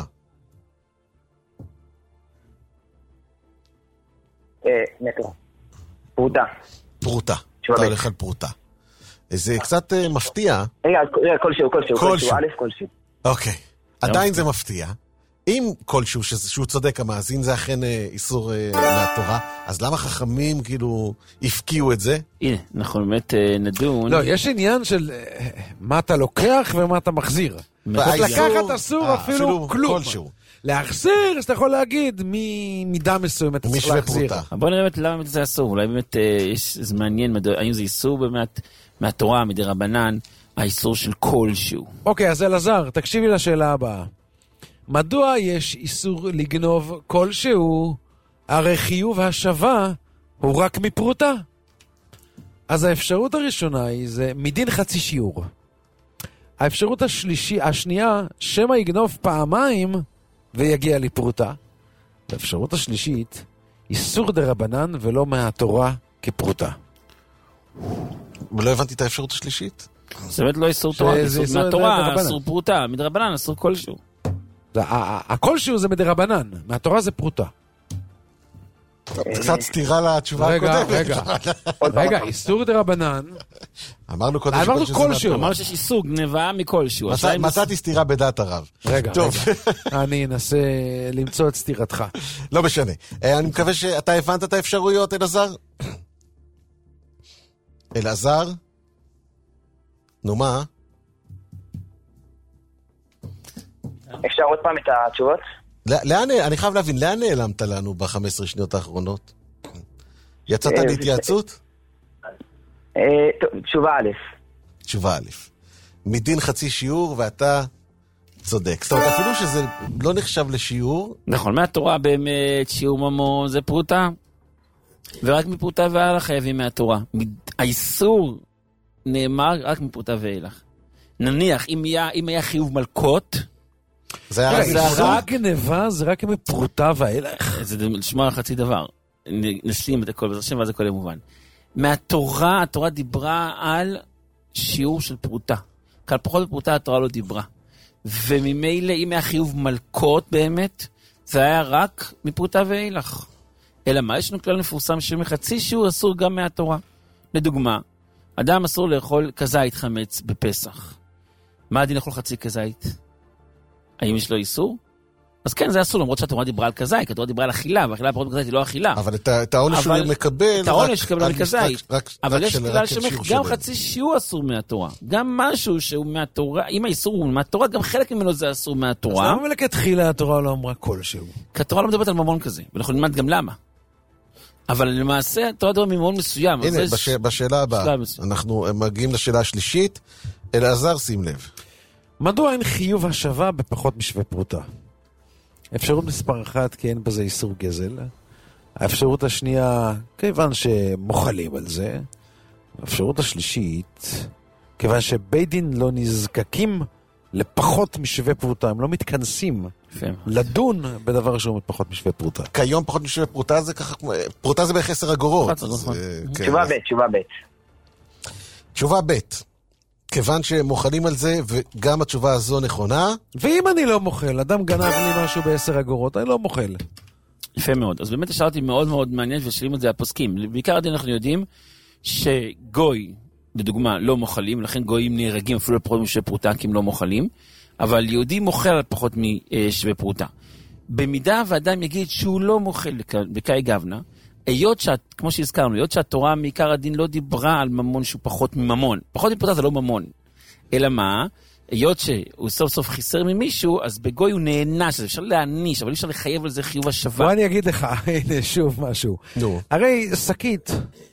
מהתורה. פרוטה. פרוטה. אתה הולך על פרוטה. זה קצת מפתיע. רגע, כלשהו, כלשהו, כלשהו, א' כלשהו. אוקיי. עדיין זה מפתיע. אם כלשהו שהוא צודק המאזין זה אכן איסור מהתורה, אז למה חכמים כאילו הפקיעו את זה? הנה, אנחנו באמת נדון. לא, יש עניין של מה אתה לוקח ומה אתה מחזיר. לקחת אסור אפילו כלום. להחזיר, אז אתה יכול להגיד ממידה מסוימת אתה צריך להחזיר. בוא נראה באמת למה זה אסור. אולי באמת זה מעניין, האם זה איסור באמת מהתורה, מדי רבנן, האיסור של כלשהו. אוקיי, אז אלעזר, תקשיבי לשאלה הבאה. מדוע יש איסור לגנוב כלשהו, הרי חיוב השווה הוא רק מפרוטה? אז האפשרות הראשונה היא זה מדין חצי שיעור. האפשרות השלישי, השנייה, שמא יגנוב פעמיים ויגיע לפרוטה. האפשרות השלישית, איסור דרבנן ולא מהתורה כפרוטה. ולא הבנתי את האפשרות השלישית. זה באמת לא איסור תורה, איסור מהתורה, איסור פרוטה, מדרבנן, איסור כלשהו. הכלשהו זה מדרבנן, מהתורה זה פרוטה. קצת סתירה לתשובה הקודמת. רגע, רגע. רגע, איסור דרבנן. אמרנו קודם אמרנו כלשהו. אמרנו שיש איסור גנבה מכלשהו. מצאתי סתירה בדעת הרב. רגע, רגע. אני אנסה למצוא את סתירתך. לא משנה. אני מקווה שאתה הבנת את האפשרויות, אלעזר? אלעזר? נו מה? אפשר עוד פעם את התשובות? לאן, אני חייב להבין, לאן נעלמת לנו ב-חמש עשרה שניות האחרונות? יצאת להתייעצות? תשובה א'. תשובה א'. מדין חצי שיעור ואתה צודק. זאת אומרת, אפילו שזה לא נחשב לשיעור. נכון, מהתורה באמת שיעור ממון זה פרוטה. ורק מפרוטה והלך חייבים מהתורה. האיסור נאמר רק מפרוטה והלך. נניח, אם היה, אם היה חיוב מלכות, זה רק גנבה, זה רק מפרוטה והלך. זה לשמוע חצי דבר. נשים את הכל, וזה ואז הכל מובן. מהתורה, התורה דיברה על שיעור של פרוטה. כאן פחות בפרוטה התורה לא דיברה. וממילא, אם היה חיוב מלכות באמת, זה היה רק מפרוטה והלך. אלא מה? יש לנו כלל מפורסם שמחצי שיעור אסור גם מהתורה. לדוגמה, אדם אסור לאכול כזית חמץ בפסח. מה הדין לאכול חצי כזית? האם יש לו איסור? אז כן, זה אסור, למרות שהתורה דיברה על כזית, התורה דיברה על אכילה, והאכילה פחות בכזית היא לא אכילה. אבל את העונש שהוא מקבל... את העונש שהוא מקבל מכזית. אבל יש כלל שגם חצי שיעור אסור מהתורה. גם משהו שהוא מהתורה, אם האיסור הוא מהתורה, גם חלק ממנו זה אסור מהתורה. אז למה לכתחילה התורה לא אמרה כלשהו? כי התורה לא מדברת על ממון כזה, ואנחנו נלמד גם למה. אבל למעשה, התורה מדברת ממון מסוים. הנה, בשאלה הבאה, אנחנו מגיעים לשאלה השלישית. אלעזר, שים לב. מדוע אין חיוב השווה בפחות משווה פרוטה? אפשרות מספר אחת, כי אין בזה איסור גזל. האפשרות השנייה, כיוון שמוחלים על זה. האפשרות השלישית, כיוון שבית דין לא נזקקים לפחות משווה פרוטה, הם לא מתכנסים לדון בדבר שהוא פחות משווה פרוטה. כיום פחות משווה פרוטה זה ככה, פרוטה זה בערך עשר אגורות. תשובה ב', תשובה ב'. תשובה ב'. כיוון שמוכנים על זה, וגם התשובה הזו נכונה. ואם אני לא מוכל, אדם גנב לי משהו בעשר אגורות, אני לא מוכל. יפה מאוד. אז באמת השארתי מאוד מאוד מעניין, ושאלים את זה הפוסקים. בעיקר עדיין אנחנו יודעים שגוי, לדוגמה, לא מוכלים, לכן גויים נהרגים אפילו לפחות משווה פרוטה, כי הם לא מוכלים, אבל יהודי מוכל על פחות משווה פרוטה. במידה ואדם יגיד שהוא לא מוכל בקאי גבנה, היות שאת, כמו שהזכרנו, היות שהתורה מעיקר הדין לא דיברה על ממון שהוא פחות מממון. פחות מפרוטה זה לא ממון. אלא מה? היות שהוא סוף סוף חיסר ממישהו, אז בגוי הוא נענש, אז אפשר להעניש, אבל אי אפשר לחייב על זה חיוב השווה. בוא אני אגיד לך, הנה שוב משהו. נו. הרי שקית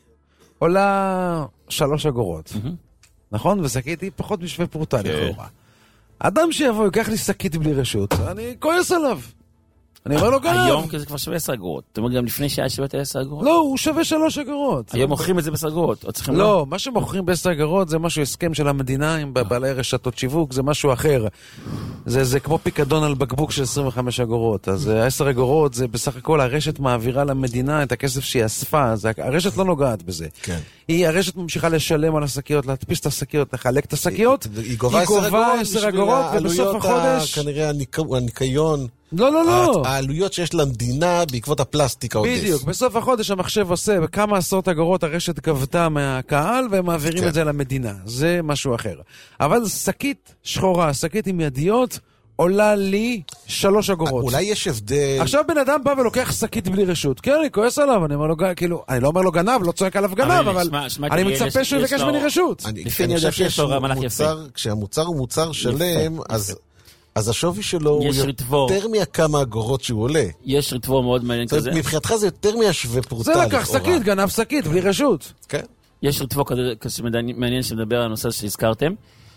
עולה שלוש אגורות. נכון? ושקית היא פחות משווה פרוטה לכאורה. אדם שיבוא, ייקח לי שקית בלי רשות, אני כועס עליו. אני אומר לו גנב. היום זה כבר שווה עשר אגורות. אתה אומר גם לפני שהיה שווה את עשר אגורות? לא, הוא שווה שלוש אגורות. היום מוכרים את זה בעשר אגורות. לא, מה שמוכרים בעשר אגורות זה משהו הסכם של המדינה עם בעלי רשתות שיווק, זה משהו אחר. זה כמו פיקדון על בקבוק של עשרים וחמש אגורות. אז עשר אגורות זה בסך הכל הרשת מעבירה למדינה את הכסף שהיא אספה. הרשת לא נוגעת בזה. היא, הרשת ממשיכה לשלם על השקיות, להדפיס את השקיות, לחלק את השקיות. היא גובה עשר אגורות ובסוף החודש כנראה הניקיון. לא, לא, לא. העלויות שיש למדינה בעקבות הפלסטיק העודף. בדיוק, בסוף החודש המחשב עושה כמה עשרות אגורות הרשת גבתה מהקהל, והם מעבירים את זה למדינה. זה משהו אחר. אבל שקית שחורה, שקית עם ידיות, עולה לי שלוש אגורות. אולי יש הבדל... עכשיו בן אדם בא ולוקח שקית בלי רשות. כן, אני כועס עליו, אני אומר לו, כאילו, אני לא אומר לו גנב, לא צועק עליו גנב, אבל אני מצפה שהוא יבקש ממני רשות. אני חושב שיש מוצר, כשהמוצר הוא מוצר שלם, אז... אז השווי שלו הוא יותר מכמה אגורות שהוא עולה. יש ריטבור מאוד מעניין כזה. מבחינתך זה יותר מהשווה פרוטה. זה לקח שקית, גנב שקית, בלי רשות. כן. יש ריטבור כזה מעניין שמדבר על הנושא שהזכרתם,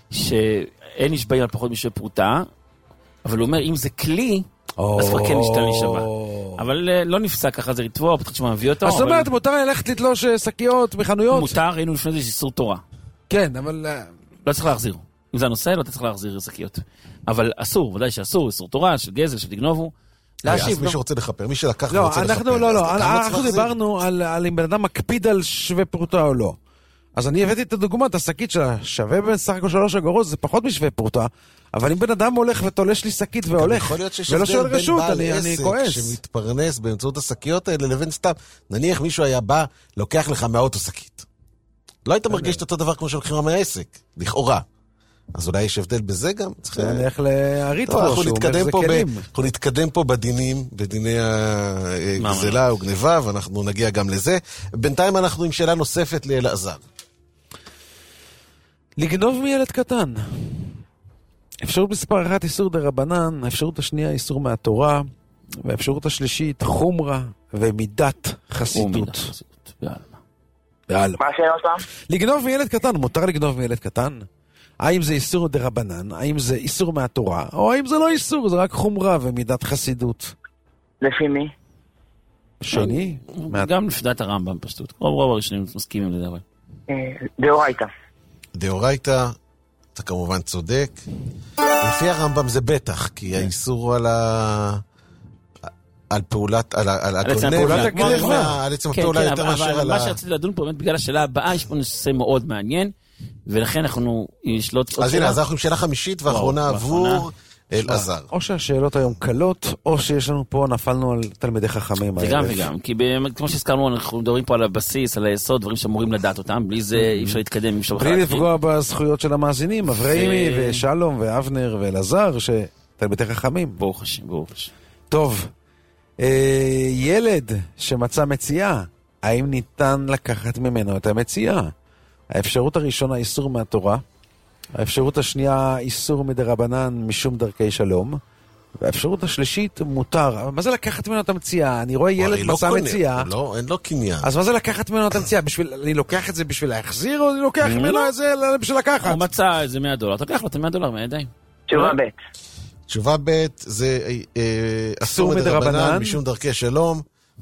שאין נשבעים על פחות משווה פרוטה, אבל הוא אומר, אם זה כלי, אז כבר כן נשתה להישבע. אבל לא נפסק ככה, זה ריטבוע, פתח שמה מביא אותו. אז זאת אומרת, מותר ללכת לתלוש שקיות מחנויות? מותר, ראינו לפני זה איסור תורה. כן, אבל... לא צריך להחזיר. אם זה הנושא, לא צריך להחזיר שקיות. אבל אסור, ודאי שאסור, איסור תורה, של גזל, של תגנובו. אז מי שרוצה לחפר, מי שלקח לא, ורוצה לחפר. אנחנו, לא, לא, אנחנו דיברנו על אם בן אדם מקפיד על שווה פרוטה או לא. אז אני הבאתי את הדוגמה, את השקית שלה, שווה בין סך הכל שלוש אגורות, זה פחות משווה פרוטה, אבל אם בן אדם הולך ותולש לי שקית והולך, ולא שואל רשות, אני כועס. שמתפרנס באמצעות השקיות האלה לבין סתם, נניח מישהו היה בא, לוקח לך מהאוטו שקית. לא היית מרגיש את אותו דבר כמו שלוקחים מהעסק, לכאורה. אז אולי יש הבדל בזה גם. זה נלך להריץ פה, שהוא אומר זה כלים. אנחנו נתקדם פה בדינים, בדיני הגזלה או גניבה, ואנחנו נגיע גם לזה. בינתיים אנחנו עם שאלה נוספת לאלעזר. לגנוב מילד קטן. אפשרות מספר אחת איסור דרבנן, האפשרות השנייה איסור מהתורה, והאפשרות השלישית חומרה ומידת חסידות. יאללה. מה השאלה אותם? לגנוב מילד קטן, מותר לגנוב מילד קטן? האם זה איסור דרבנן, האם זה איסור מהתורה, או האם זה לא איסור, זה רק חומרה ומידת חסידות? לפי מי? שני? גם לפדת הרמב"ם פשטות. רוב רוב הראשונים מסכימים לזה. דאורייתא. דאורייתא, אתה כמובן צודק. לפי הרמב"ם זה בטח, כי האיסור על ה... על פעולת, על הגונב, על עצם הפעולה יותר מאשר על ה... מה שרציתי לדון פה, באמת בגלל השאלה הבאה, יש פה נושא מאוד מעניין, ולכן אנחנו נשלוט... אז הנה, אז אנחנו עם שאלה חמישית ואחרונה עבור אלעזר. או שהשאלות היום קלות, או שיש לנו פה, נפלנו על תלמידי חכמים. וגם וגם, כי כמו שהזכרנו, אנחנו מדברים פה על הבסיס, על היסוד, דברים שאמורים לדעת אותם, בלי זה אי אפשר להתקדם, אי אפשר בלי לפגוע בזכויות של המאזינים, אברהימי ושלום ואבנר ואלעזר, שתלמידי חכמים. ברוך השם, ברוך השם. טוב. ילד שמצא מציאה, האם ניתן לקחת ממנו את המציאה? האפשרות הראשונה איסור מהתורה, האפשרות השנייה איסור מדרבנן משום דרכי שלום, והאפשרות השלישית מותר. מה זה לקחת ממנו את המציאה? אני רואה ילד מצא מציאה. לא, אין לו קניין. אז מה זה לקחת ממנו את המציאה? אני לוקח את זה בשביל להחזיר, או אני לוקח ממנו את זה בשביל לקחת? הוא מצא איזה מאה דולר, תוקח לו את מאה דולר מהידיים. תשובה ב'. תשובה ב' זה אסור מדרבנן משום דרכי שלום.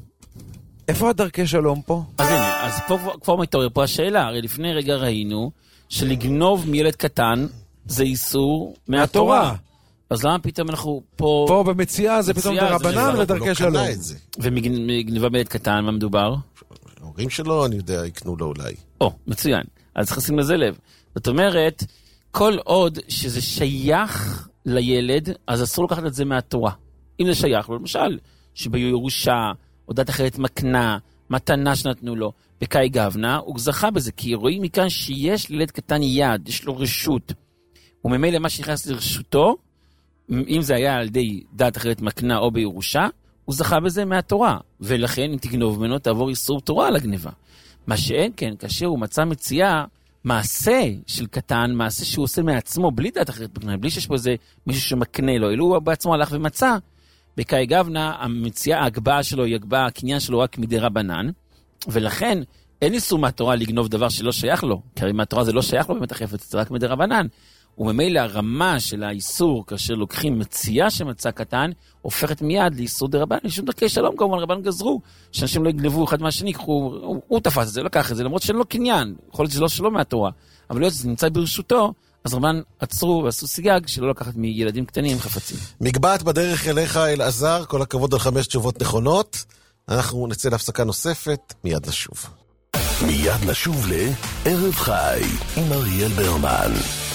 איפה הדרכי שלום פה? אז הנה, אז פה כבר מתעורר פה השאלה. הרי לפני רגע ראינו שלגנוב מילד קטן זה איסור מהתורה. אז למה פתאום אנחנו פה... פה במציאה זה פתאום דרבנן ודרכי שלום. ומגניבה מילד קטן, מה מדובר? ההורים שלו, אני יודע, יקנו לו אולי. או, מצוין. אז צריך לשים לזה לב. זאת אומרת, כל עוד שזה שייך לילד, אז אסור לקחת את זה מהתורה. אם זה שייך לו, למשל, שבירושה, הודעת אחרת מקנה, מתנה שנתנו לו, בקאי גבנה, הוא זכה בזה, כי רואים מכאן שיש לילד קטן יד, יש לו רשות. וממילא מה שנכנס לרשותו, אם זה היה על ידי דת אחרת מקנה או בירושה, הוא זכה בזה מהתורה. ולכן אם תגנוב ממנו, תעבור איסור תורה על הגניבה. מה שאין כן, כאשר הוא מצא מציאה, מעשה של קטן, מעשה שהוא עושה מעצמו, בלי דת אחרת מקנה, בלי שיש פה איזה מישהו שמקנה לו, אלו הוא בעצמו הלך ומצא, בקאי גבנה, המציאה, ההגבעה שלו היא הגבעה, הקניין שלו רק מדי רבנן, ולכן אין איסור מהתורה לגנוב דבר שלא שייך לו, כי הרי מהתורה זה לא שייך לו באמת החפץ, זה רק מדי רבנן. וממילא הרמה של האיסור, כאשר לוקחים מציאה שמצא קטן, הופכת מיד לאיסור דרבנן, לשום דרכי שלום, כמובן רבן גזרו, שאנשים לא יגנבו אחד מהשני, הוא, הוא, הוא תפס את זה, לקח את זה, למרות שאין לו קניין, יכול להיות שזה לא שלו מהתורה, אבל לא זה נמצא ברשותו, אז רבן עצרו ועשו סיגג שלא לקחת מילדים קטנים חפצים. מגבעת בדרך אליך אלעזר, כל הכבוד על חמש תשובות נכונות, אנחנו נצא להפסקה נוספת, מיד נשוב. מיד נשוב לערב חי עם אריאל ברמן.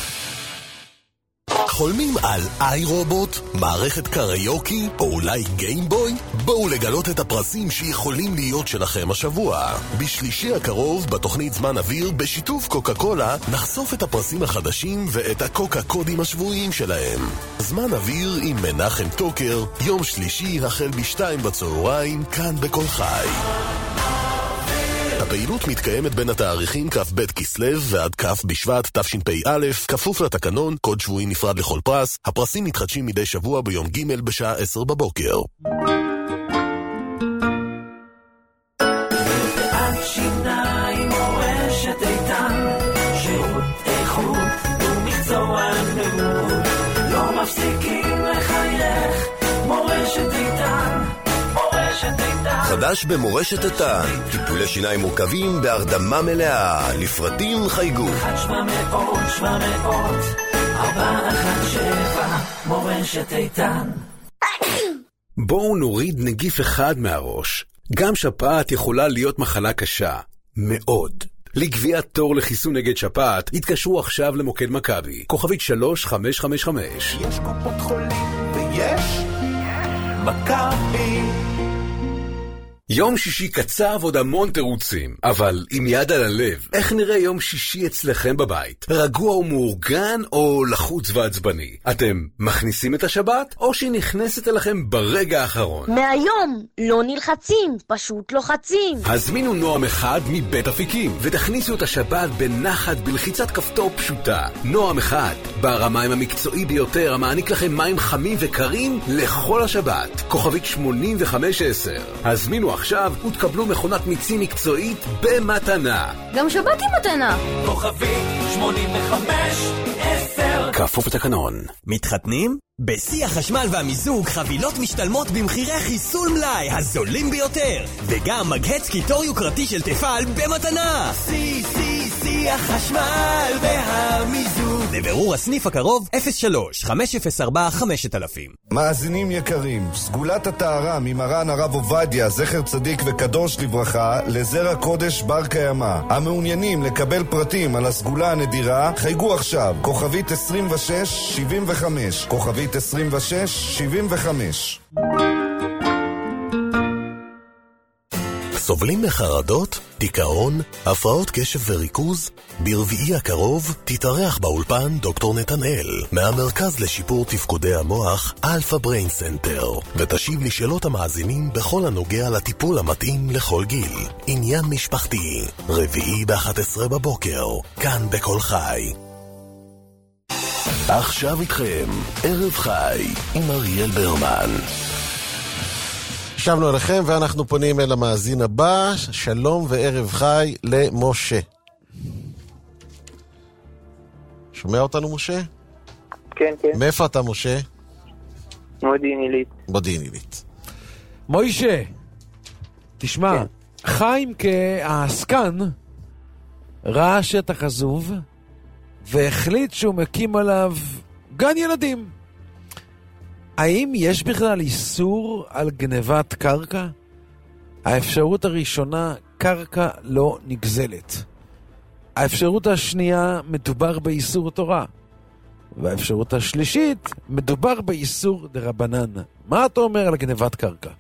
חולמים על איי רובוט, מערכת קריוקי או אולי גיימבוי? בואו לגלות את הפרסים שיכולים להיות שלכם השבוע. בשלישי הקרוב, בתוכנית זמן אוויר, בשיתוף קוקה קולה, נחשוף את הפרסים החדשים ואת הקוקה קודים השבועיים שלהם. זמן אוויר עם מנחם טוקר, יום שלישי החל בשתיים בצהריים, כאן בכל חי. הפעילות מתקיימת בין התאריכים כ"ב כסלו ועד כ' בשבט תשפ"א, כפוף לתקנון, קוד שבועי נפרד לכל פרס. הפרסים מתחדשים מדי שבוע ביום ג' בשעה עשר בבוקר. רפואת שיניים מורשת איתן, שירות איכות ומקצוע מפסיקים לחייך, מורשת איתן, מורשת איתן. חדש במורשת איתן, טיפולי שיניים מורכבים בהרדמה מלאה, לפרטים חייגו. אחת שבע מאות, שבע מאות, ארבע אחת שבע, מורשת איתן. בואו נוריד נגיף אחד מהראש. גם שפעת יכולה להיות מחלה קשה. מאוד. לקביעת תור לחיסון נגד שפעת, התקשרו עכשיו למוקד מכבי. כוכבית שלוש חמש חמש חמש. יש קופות חולים ויש מכבי. יום שישי קצב עוד המון תירוצים, אבל עם יד על הלב, איך נראה יום שישי אצלכם בבית? רגוע ומאורגן או לחוץ ועצבני? אתם מכניסים את השבת או שהיא נכנסת אליכם ברגע האחרון? מהיום לא נלחצים, פשוט לוחצים. הזמינו נועם אחד מבית אפיקים ותכניסו את השבת בנחת בלחיצת כפתור פשוטה. נועם אחד, ברמיים המקצועי ביותר המעניק לכם מים חמים וקרים לכל השבת. כוכבית שמונים וחמש עשר. הזמינו עכשיו ותקבלו מכונת מיצים מקצועית במתנה. גם שבת עם מתנה. כוכבית שמונים וחמש עשר. כפוף לתקנון. מתחתנים? בשיא החשמל והמיזוג חבילות משתלמות במחירי חיסול מלאי הזולים ביותר, וגם מגהץ קיטור יוקרתי של תפעל במתנה. שיא שיא שיא החשמל והמיזוג. לבירור הסניף הקרוב אפס שלוש חמש אפס ארבע חמש אלף. מאזינים יקרים, סגולת הטהרה ממרן הרב עובדיה זכר צדיק וקדוש לברכה לזרע קודש בר קיימא. המעוניינים לקבל פרטים על הסגולה הנדירה חייגו עכשיו כוכבית עשרים ושש שבעים וחמש, כוכבית עשרים ושש שבעים וחמש. סובלים מחרדות, דיכאון, הפרעות קשב וריכוז? ברביעי הקרוב תתארח באולפן דוקטור נתנאל מהמרכז לשיפור תפקודי המוח אלפא בריין סנטר, ותשיב לשאלות המאזינים בכל הנוגע לטיפול המתאים לכל גיל. עניין משפחתי, רביעי ב-אחת עשרה בבוקר, כאן בכל חי. עכשיו איתכם, ערב חי עם אריאל ברמן. שבנו אליכם ואנחנו פונים אל המאזין הבא. שלום וערב חי למשה. שומע אותנו משה? כן, כן. מאיפה אתה משה? מודיעין עילית. מודיעין עילית. מוישה, תשמע, כן. חיים כעסקן ראה שטח עזוב והחליט שהוא מקים עליו גן ילדים. האם יש בכלל איסור על גנבת קרקע? האפשרות הראשונה, קרקע לא נגזלת. האפשרות השנייה, מדובר באיסור תורה. והאפשרות השלישית, מדובר באיסור דרבנן. מה אתה אומר על גנבת קרקע?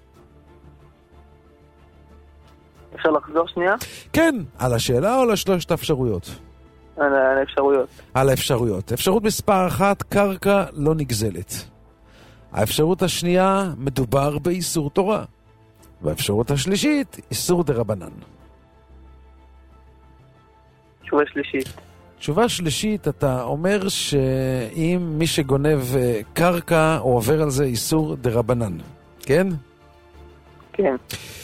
אפשר לחזור שנייה? כן, על השאלה או על שלושת האפשרויות? על האפשרויות. על האפשרויות. אפשרות מספר אחת, קרקע לא נגזלת. האפשרות השנייה, מדובר באיסור תורה. והאפשרות השלישית, איסור דרבנן. תשובה שלישית. תשובה שלישית, אתה אומר שאם מי שגונב קרקע, הוא עובר על זה איסור דרבנן. כן? כן.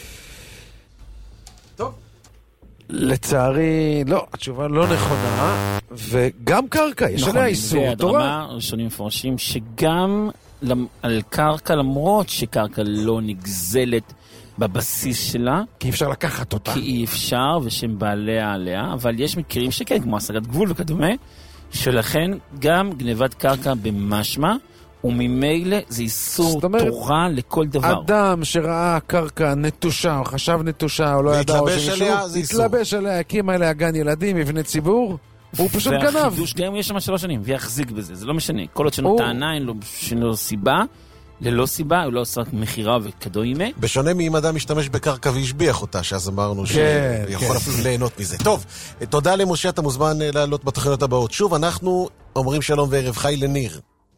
טוב. לצערי, לא, התשובה לא נכונה, וגם קרקע, יש עליה איסור תורה. והדרמה ראשונים מפורשים שגם על קרקע, למרות שקרקע לא נגזלת בבסיס שלה. כי אפשר לקחת אותה. כי אי אפשר, ושהם בעליה עליה, אבל יש מקרים שכן, כמו השגת גבול וכדומה, שלכן גם גנבת קרקע במשמע, וממילא זה איסור תורה לכל דבר. אדם שראה קרקע נטושה, או חשב נטושה, או לא ידע, או שמישהו, התלבש עליה, הקים עליה גן ילדים, מבנה ציבור, הוא פשוט גנב. והחידוש גם יש שם שלוש שנים, ויחזיק בזה, זה לא משנה. כל עוד שנו טענה, אין לו סיבה, ללא סיבה, הוא לא עושה מחירה וכדומה. בשונה מאם אדם משתמש בקרקע והשביח אותה, שאז אמרנו שיכול אפילו ליהנות מזה. טוב, תודה למשה, אתה מוזמן לעלות בתוכניות הבאות. שוב, אנחנו אומרים שלום וערב חי לניר.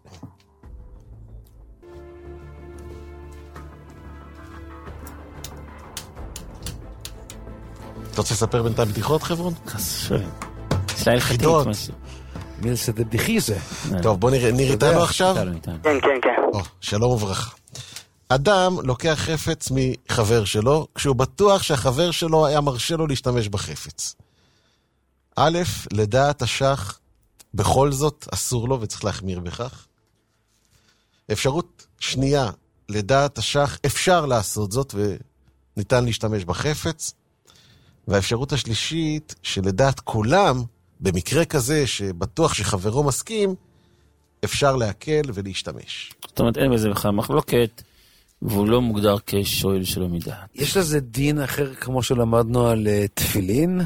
אתה רוצה לספר בינתיים בדיחות, חברון? חסוי. סליל חתית משהו. מילסה דבדיחי זה. טוב, בוא נראה, נראה איתנו עכשיו? כן, כן, כן. שלום וברכה. אדם לוקח חפץ מחבר שלו, כשהוא בטוח שהחבר שלו היה מרשה לו להשתמש בחפץ. א', לדעת השח, בכל זאת אסור לו וצריך להחמיר בכך. אפשרות שנייה, לדעת השח, אפשר לעשות זאת וניתן להשתמש בחפץ. והאפשרות השלישית, שלדעת כולם, במקרה כזה שבטוח שחברו מסכים, אפשר להקל ולהשתמש. זאת אומרת, אין בזה בכלל מחלוקת, והוא לא מוגדר כשואל שלא מדעת. יש לזה דין אחר כמו שלמדנו על תפילין?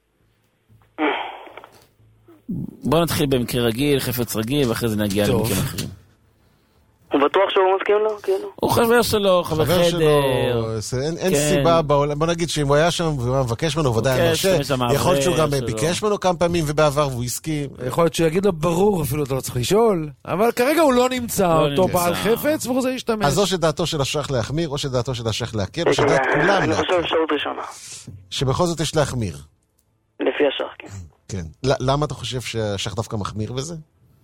בוא נתחיל במקרה רגיל, חפץ רגיל, ואחרי זה נגיע למקרים אחרים. הוא בטוח שהוא מסכים לו? כאילו? הוא חבר שלו, חבר חבר חדר. שלו, אין, אין סיבה בעולם, בוא נגיד שאם הוא היה שם והוא היה מבקש ממנו, הוא ודאי מרשה, יכול להיות שהוא גם ביקש ממנו כמה פעמים ובעבר והוא הסכים. יכול להיות שיגיד לו ברור, אפילו אתה לא צריך לשאול, אבל כרגע הוא לא נמצא, אותו בעל חפץ והוא רוצה להשתמש. אז או שדעתו של השח להחמיר, או שדעתו של השח להקל, או שדעת כולם להקל. אני חושב אפשרות ראשונה. שבכל זאת יש להחמיר. לפי השח, כן. כן. למה אתה חושב שהשח דווקא מחמיר בזה?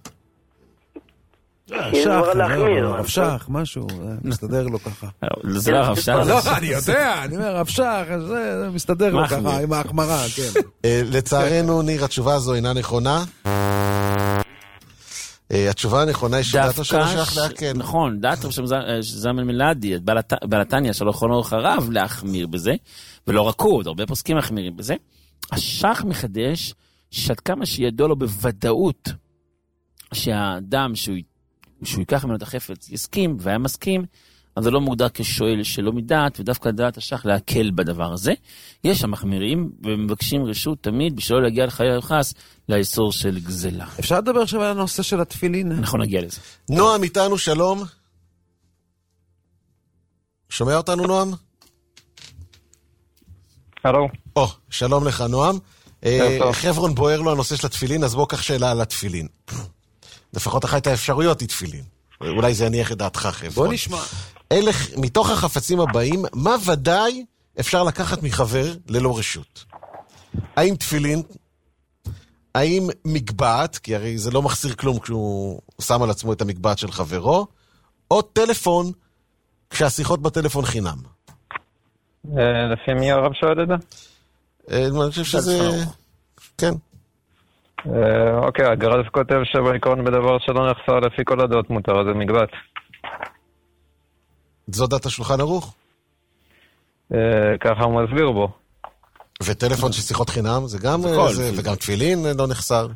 רב שח, משהו, מסתדר לו ככה. זה לא רב שח. לא, אני יודע, אני אומר, רב שח, זה מסתדר לו ככה, עם ההחמרה, כן. לצערנו, ניר, התשובה הזו אינה נכונה. התשובה הנכונה היא שדעתו של השח להקל. נכון, דעת רב זלמן מלאדי, בעל התניא שלו חונו חרב להחמיר בזה, ולא רק הוא, הרבה פוסקים מחמירים בזה. השח מחדש שעד כמה שידוע לו בוודאות שהאדם שהוא שהוא ייקח ממנו את החפץ, יסכים, והיה מסכים, אז זה לא מוגדר כשואל שלא מדעת, ודווקא דעת השח להקל בדבר הזה. יש המחמירים, ומבקשים רשות תמיד, בשביל לא להגיע לחיי החס, לאיסור של גזלה. אפשר לדבר עכשיו על הנושא של התפילין? אנחנו נגיע לזה. נועם איתנו, שלום. שומע אותנו, נועם? הלו. או, שלום לך, נועם. חברון בוער לו הנושא של התפילין, אז בוא קח שאלה על התפילין. לפחות אחת האפשרויות היא תפילין. אולי זה יניח את דעתך, חברון. בוא נשמע. אלה, מתוך החפצים הבאים, מה ודאי אפשר לקחת מחבר ללא רשות? האם תפילין? האם מגבעת? כי הרי זה לא מחסיר כלום כשהוא שם על עצמו את המגבעת של חברו. או טלפון, כשהשיחות בטלפון חינם. לפי מי הרב שואל את זה? אני חושב שזה... כן. אוקיי, הגר"א כותב שבעיקרון בדבר שלא נחסר לפי כל הדעות מותר, אז זה מגבעת. זו דעת השולחן ערוך? ככה הוא מסביר בו. וטלפון של שיחות חינם, זה גם, וגם תפילין לא נחסר.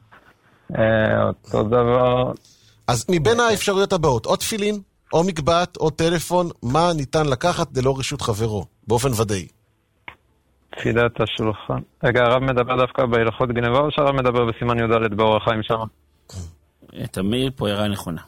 אותו דבר. אז מבין האפשרויות הבאות, או תפילין, או מגבעת, או טלפון, מה ניתן לקחת ללא רשות חברו, באופן ודאי? תפילת השולחן. רגע, הרב מדבר דווקא בהלכות גנבה, או שהרב מדבר בסימן י"ד באור החיים שם? תמיר פה הערה נכונה.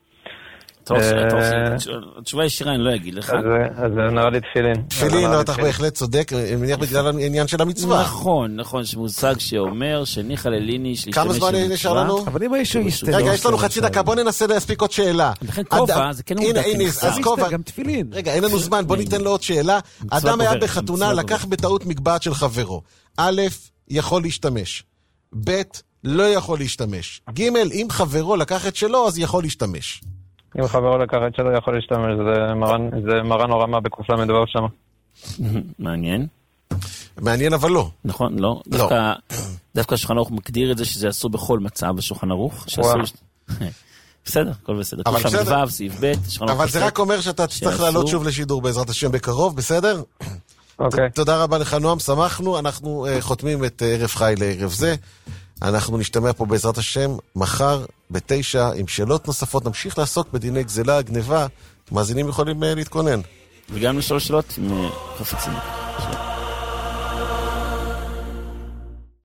התשובה ישירה אני לא אגיד לך. אז זה נראה לי תפילין. תפילין, לא, אתה בהחלט צודק, מניח בגלל העניין של המצווה. נכון, נכון, שמושג שאומר שניחא לליני של כמה זמן נשאר לנו? אבל אם האישו יסתדר. רגע, יש לנו חצי דקה, בוא ננסה להספיק עוד שאלה. לכן כובע, זה כן מודע כנכסה. גם תפילין. רגע, אין לנו זמן, בוא ניתן לו עוד שאלה. אדם היה בחתונה, לקח בטעות מגבעת של חברו. א', יכול להשתמש. ב', לא יכול להשתמש. ג', אם חברו לקח את שלו, אז יכול להשתמש. אם חברו לקח את שלו יכול להשתמש, זה מרן או רמה בקופלה מדבר שם. מעניין. מעניין אבל לא. נכון, לא. דווקא השולחן ערוך מגדיר את זה שזה אסור בכל מצב בשולחן ערוך. בסדר, הכל בסדר. אבל בסדר. סעיף ב', אבל זה רק אומר שאתה תצטרך לעלות שוב לשידור בעזרת השם בקרוב, בסדר? אוקיי. תודה רבה לך נועם, שמחנו, אנחנו חותמים את ערב חי לערב זה. אנחנו נשתמע פה בעזרת השם מחר בתשע עם שאלות נוספות. נמשיך לעסוק בדיני גזלה, גניבה. מאזינים יכולים להתכונן. וגם לשאול שאלות עם חפצים.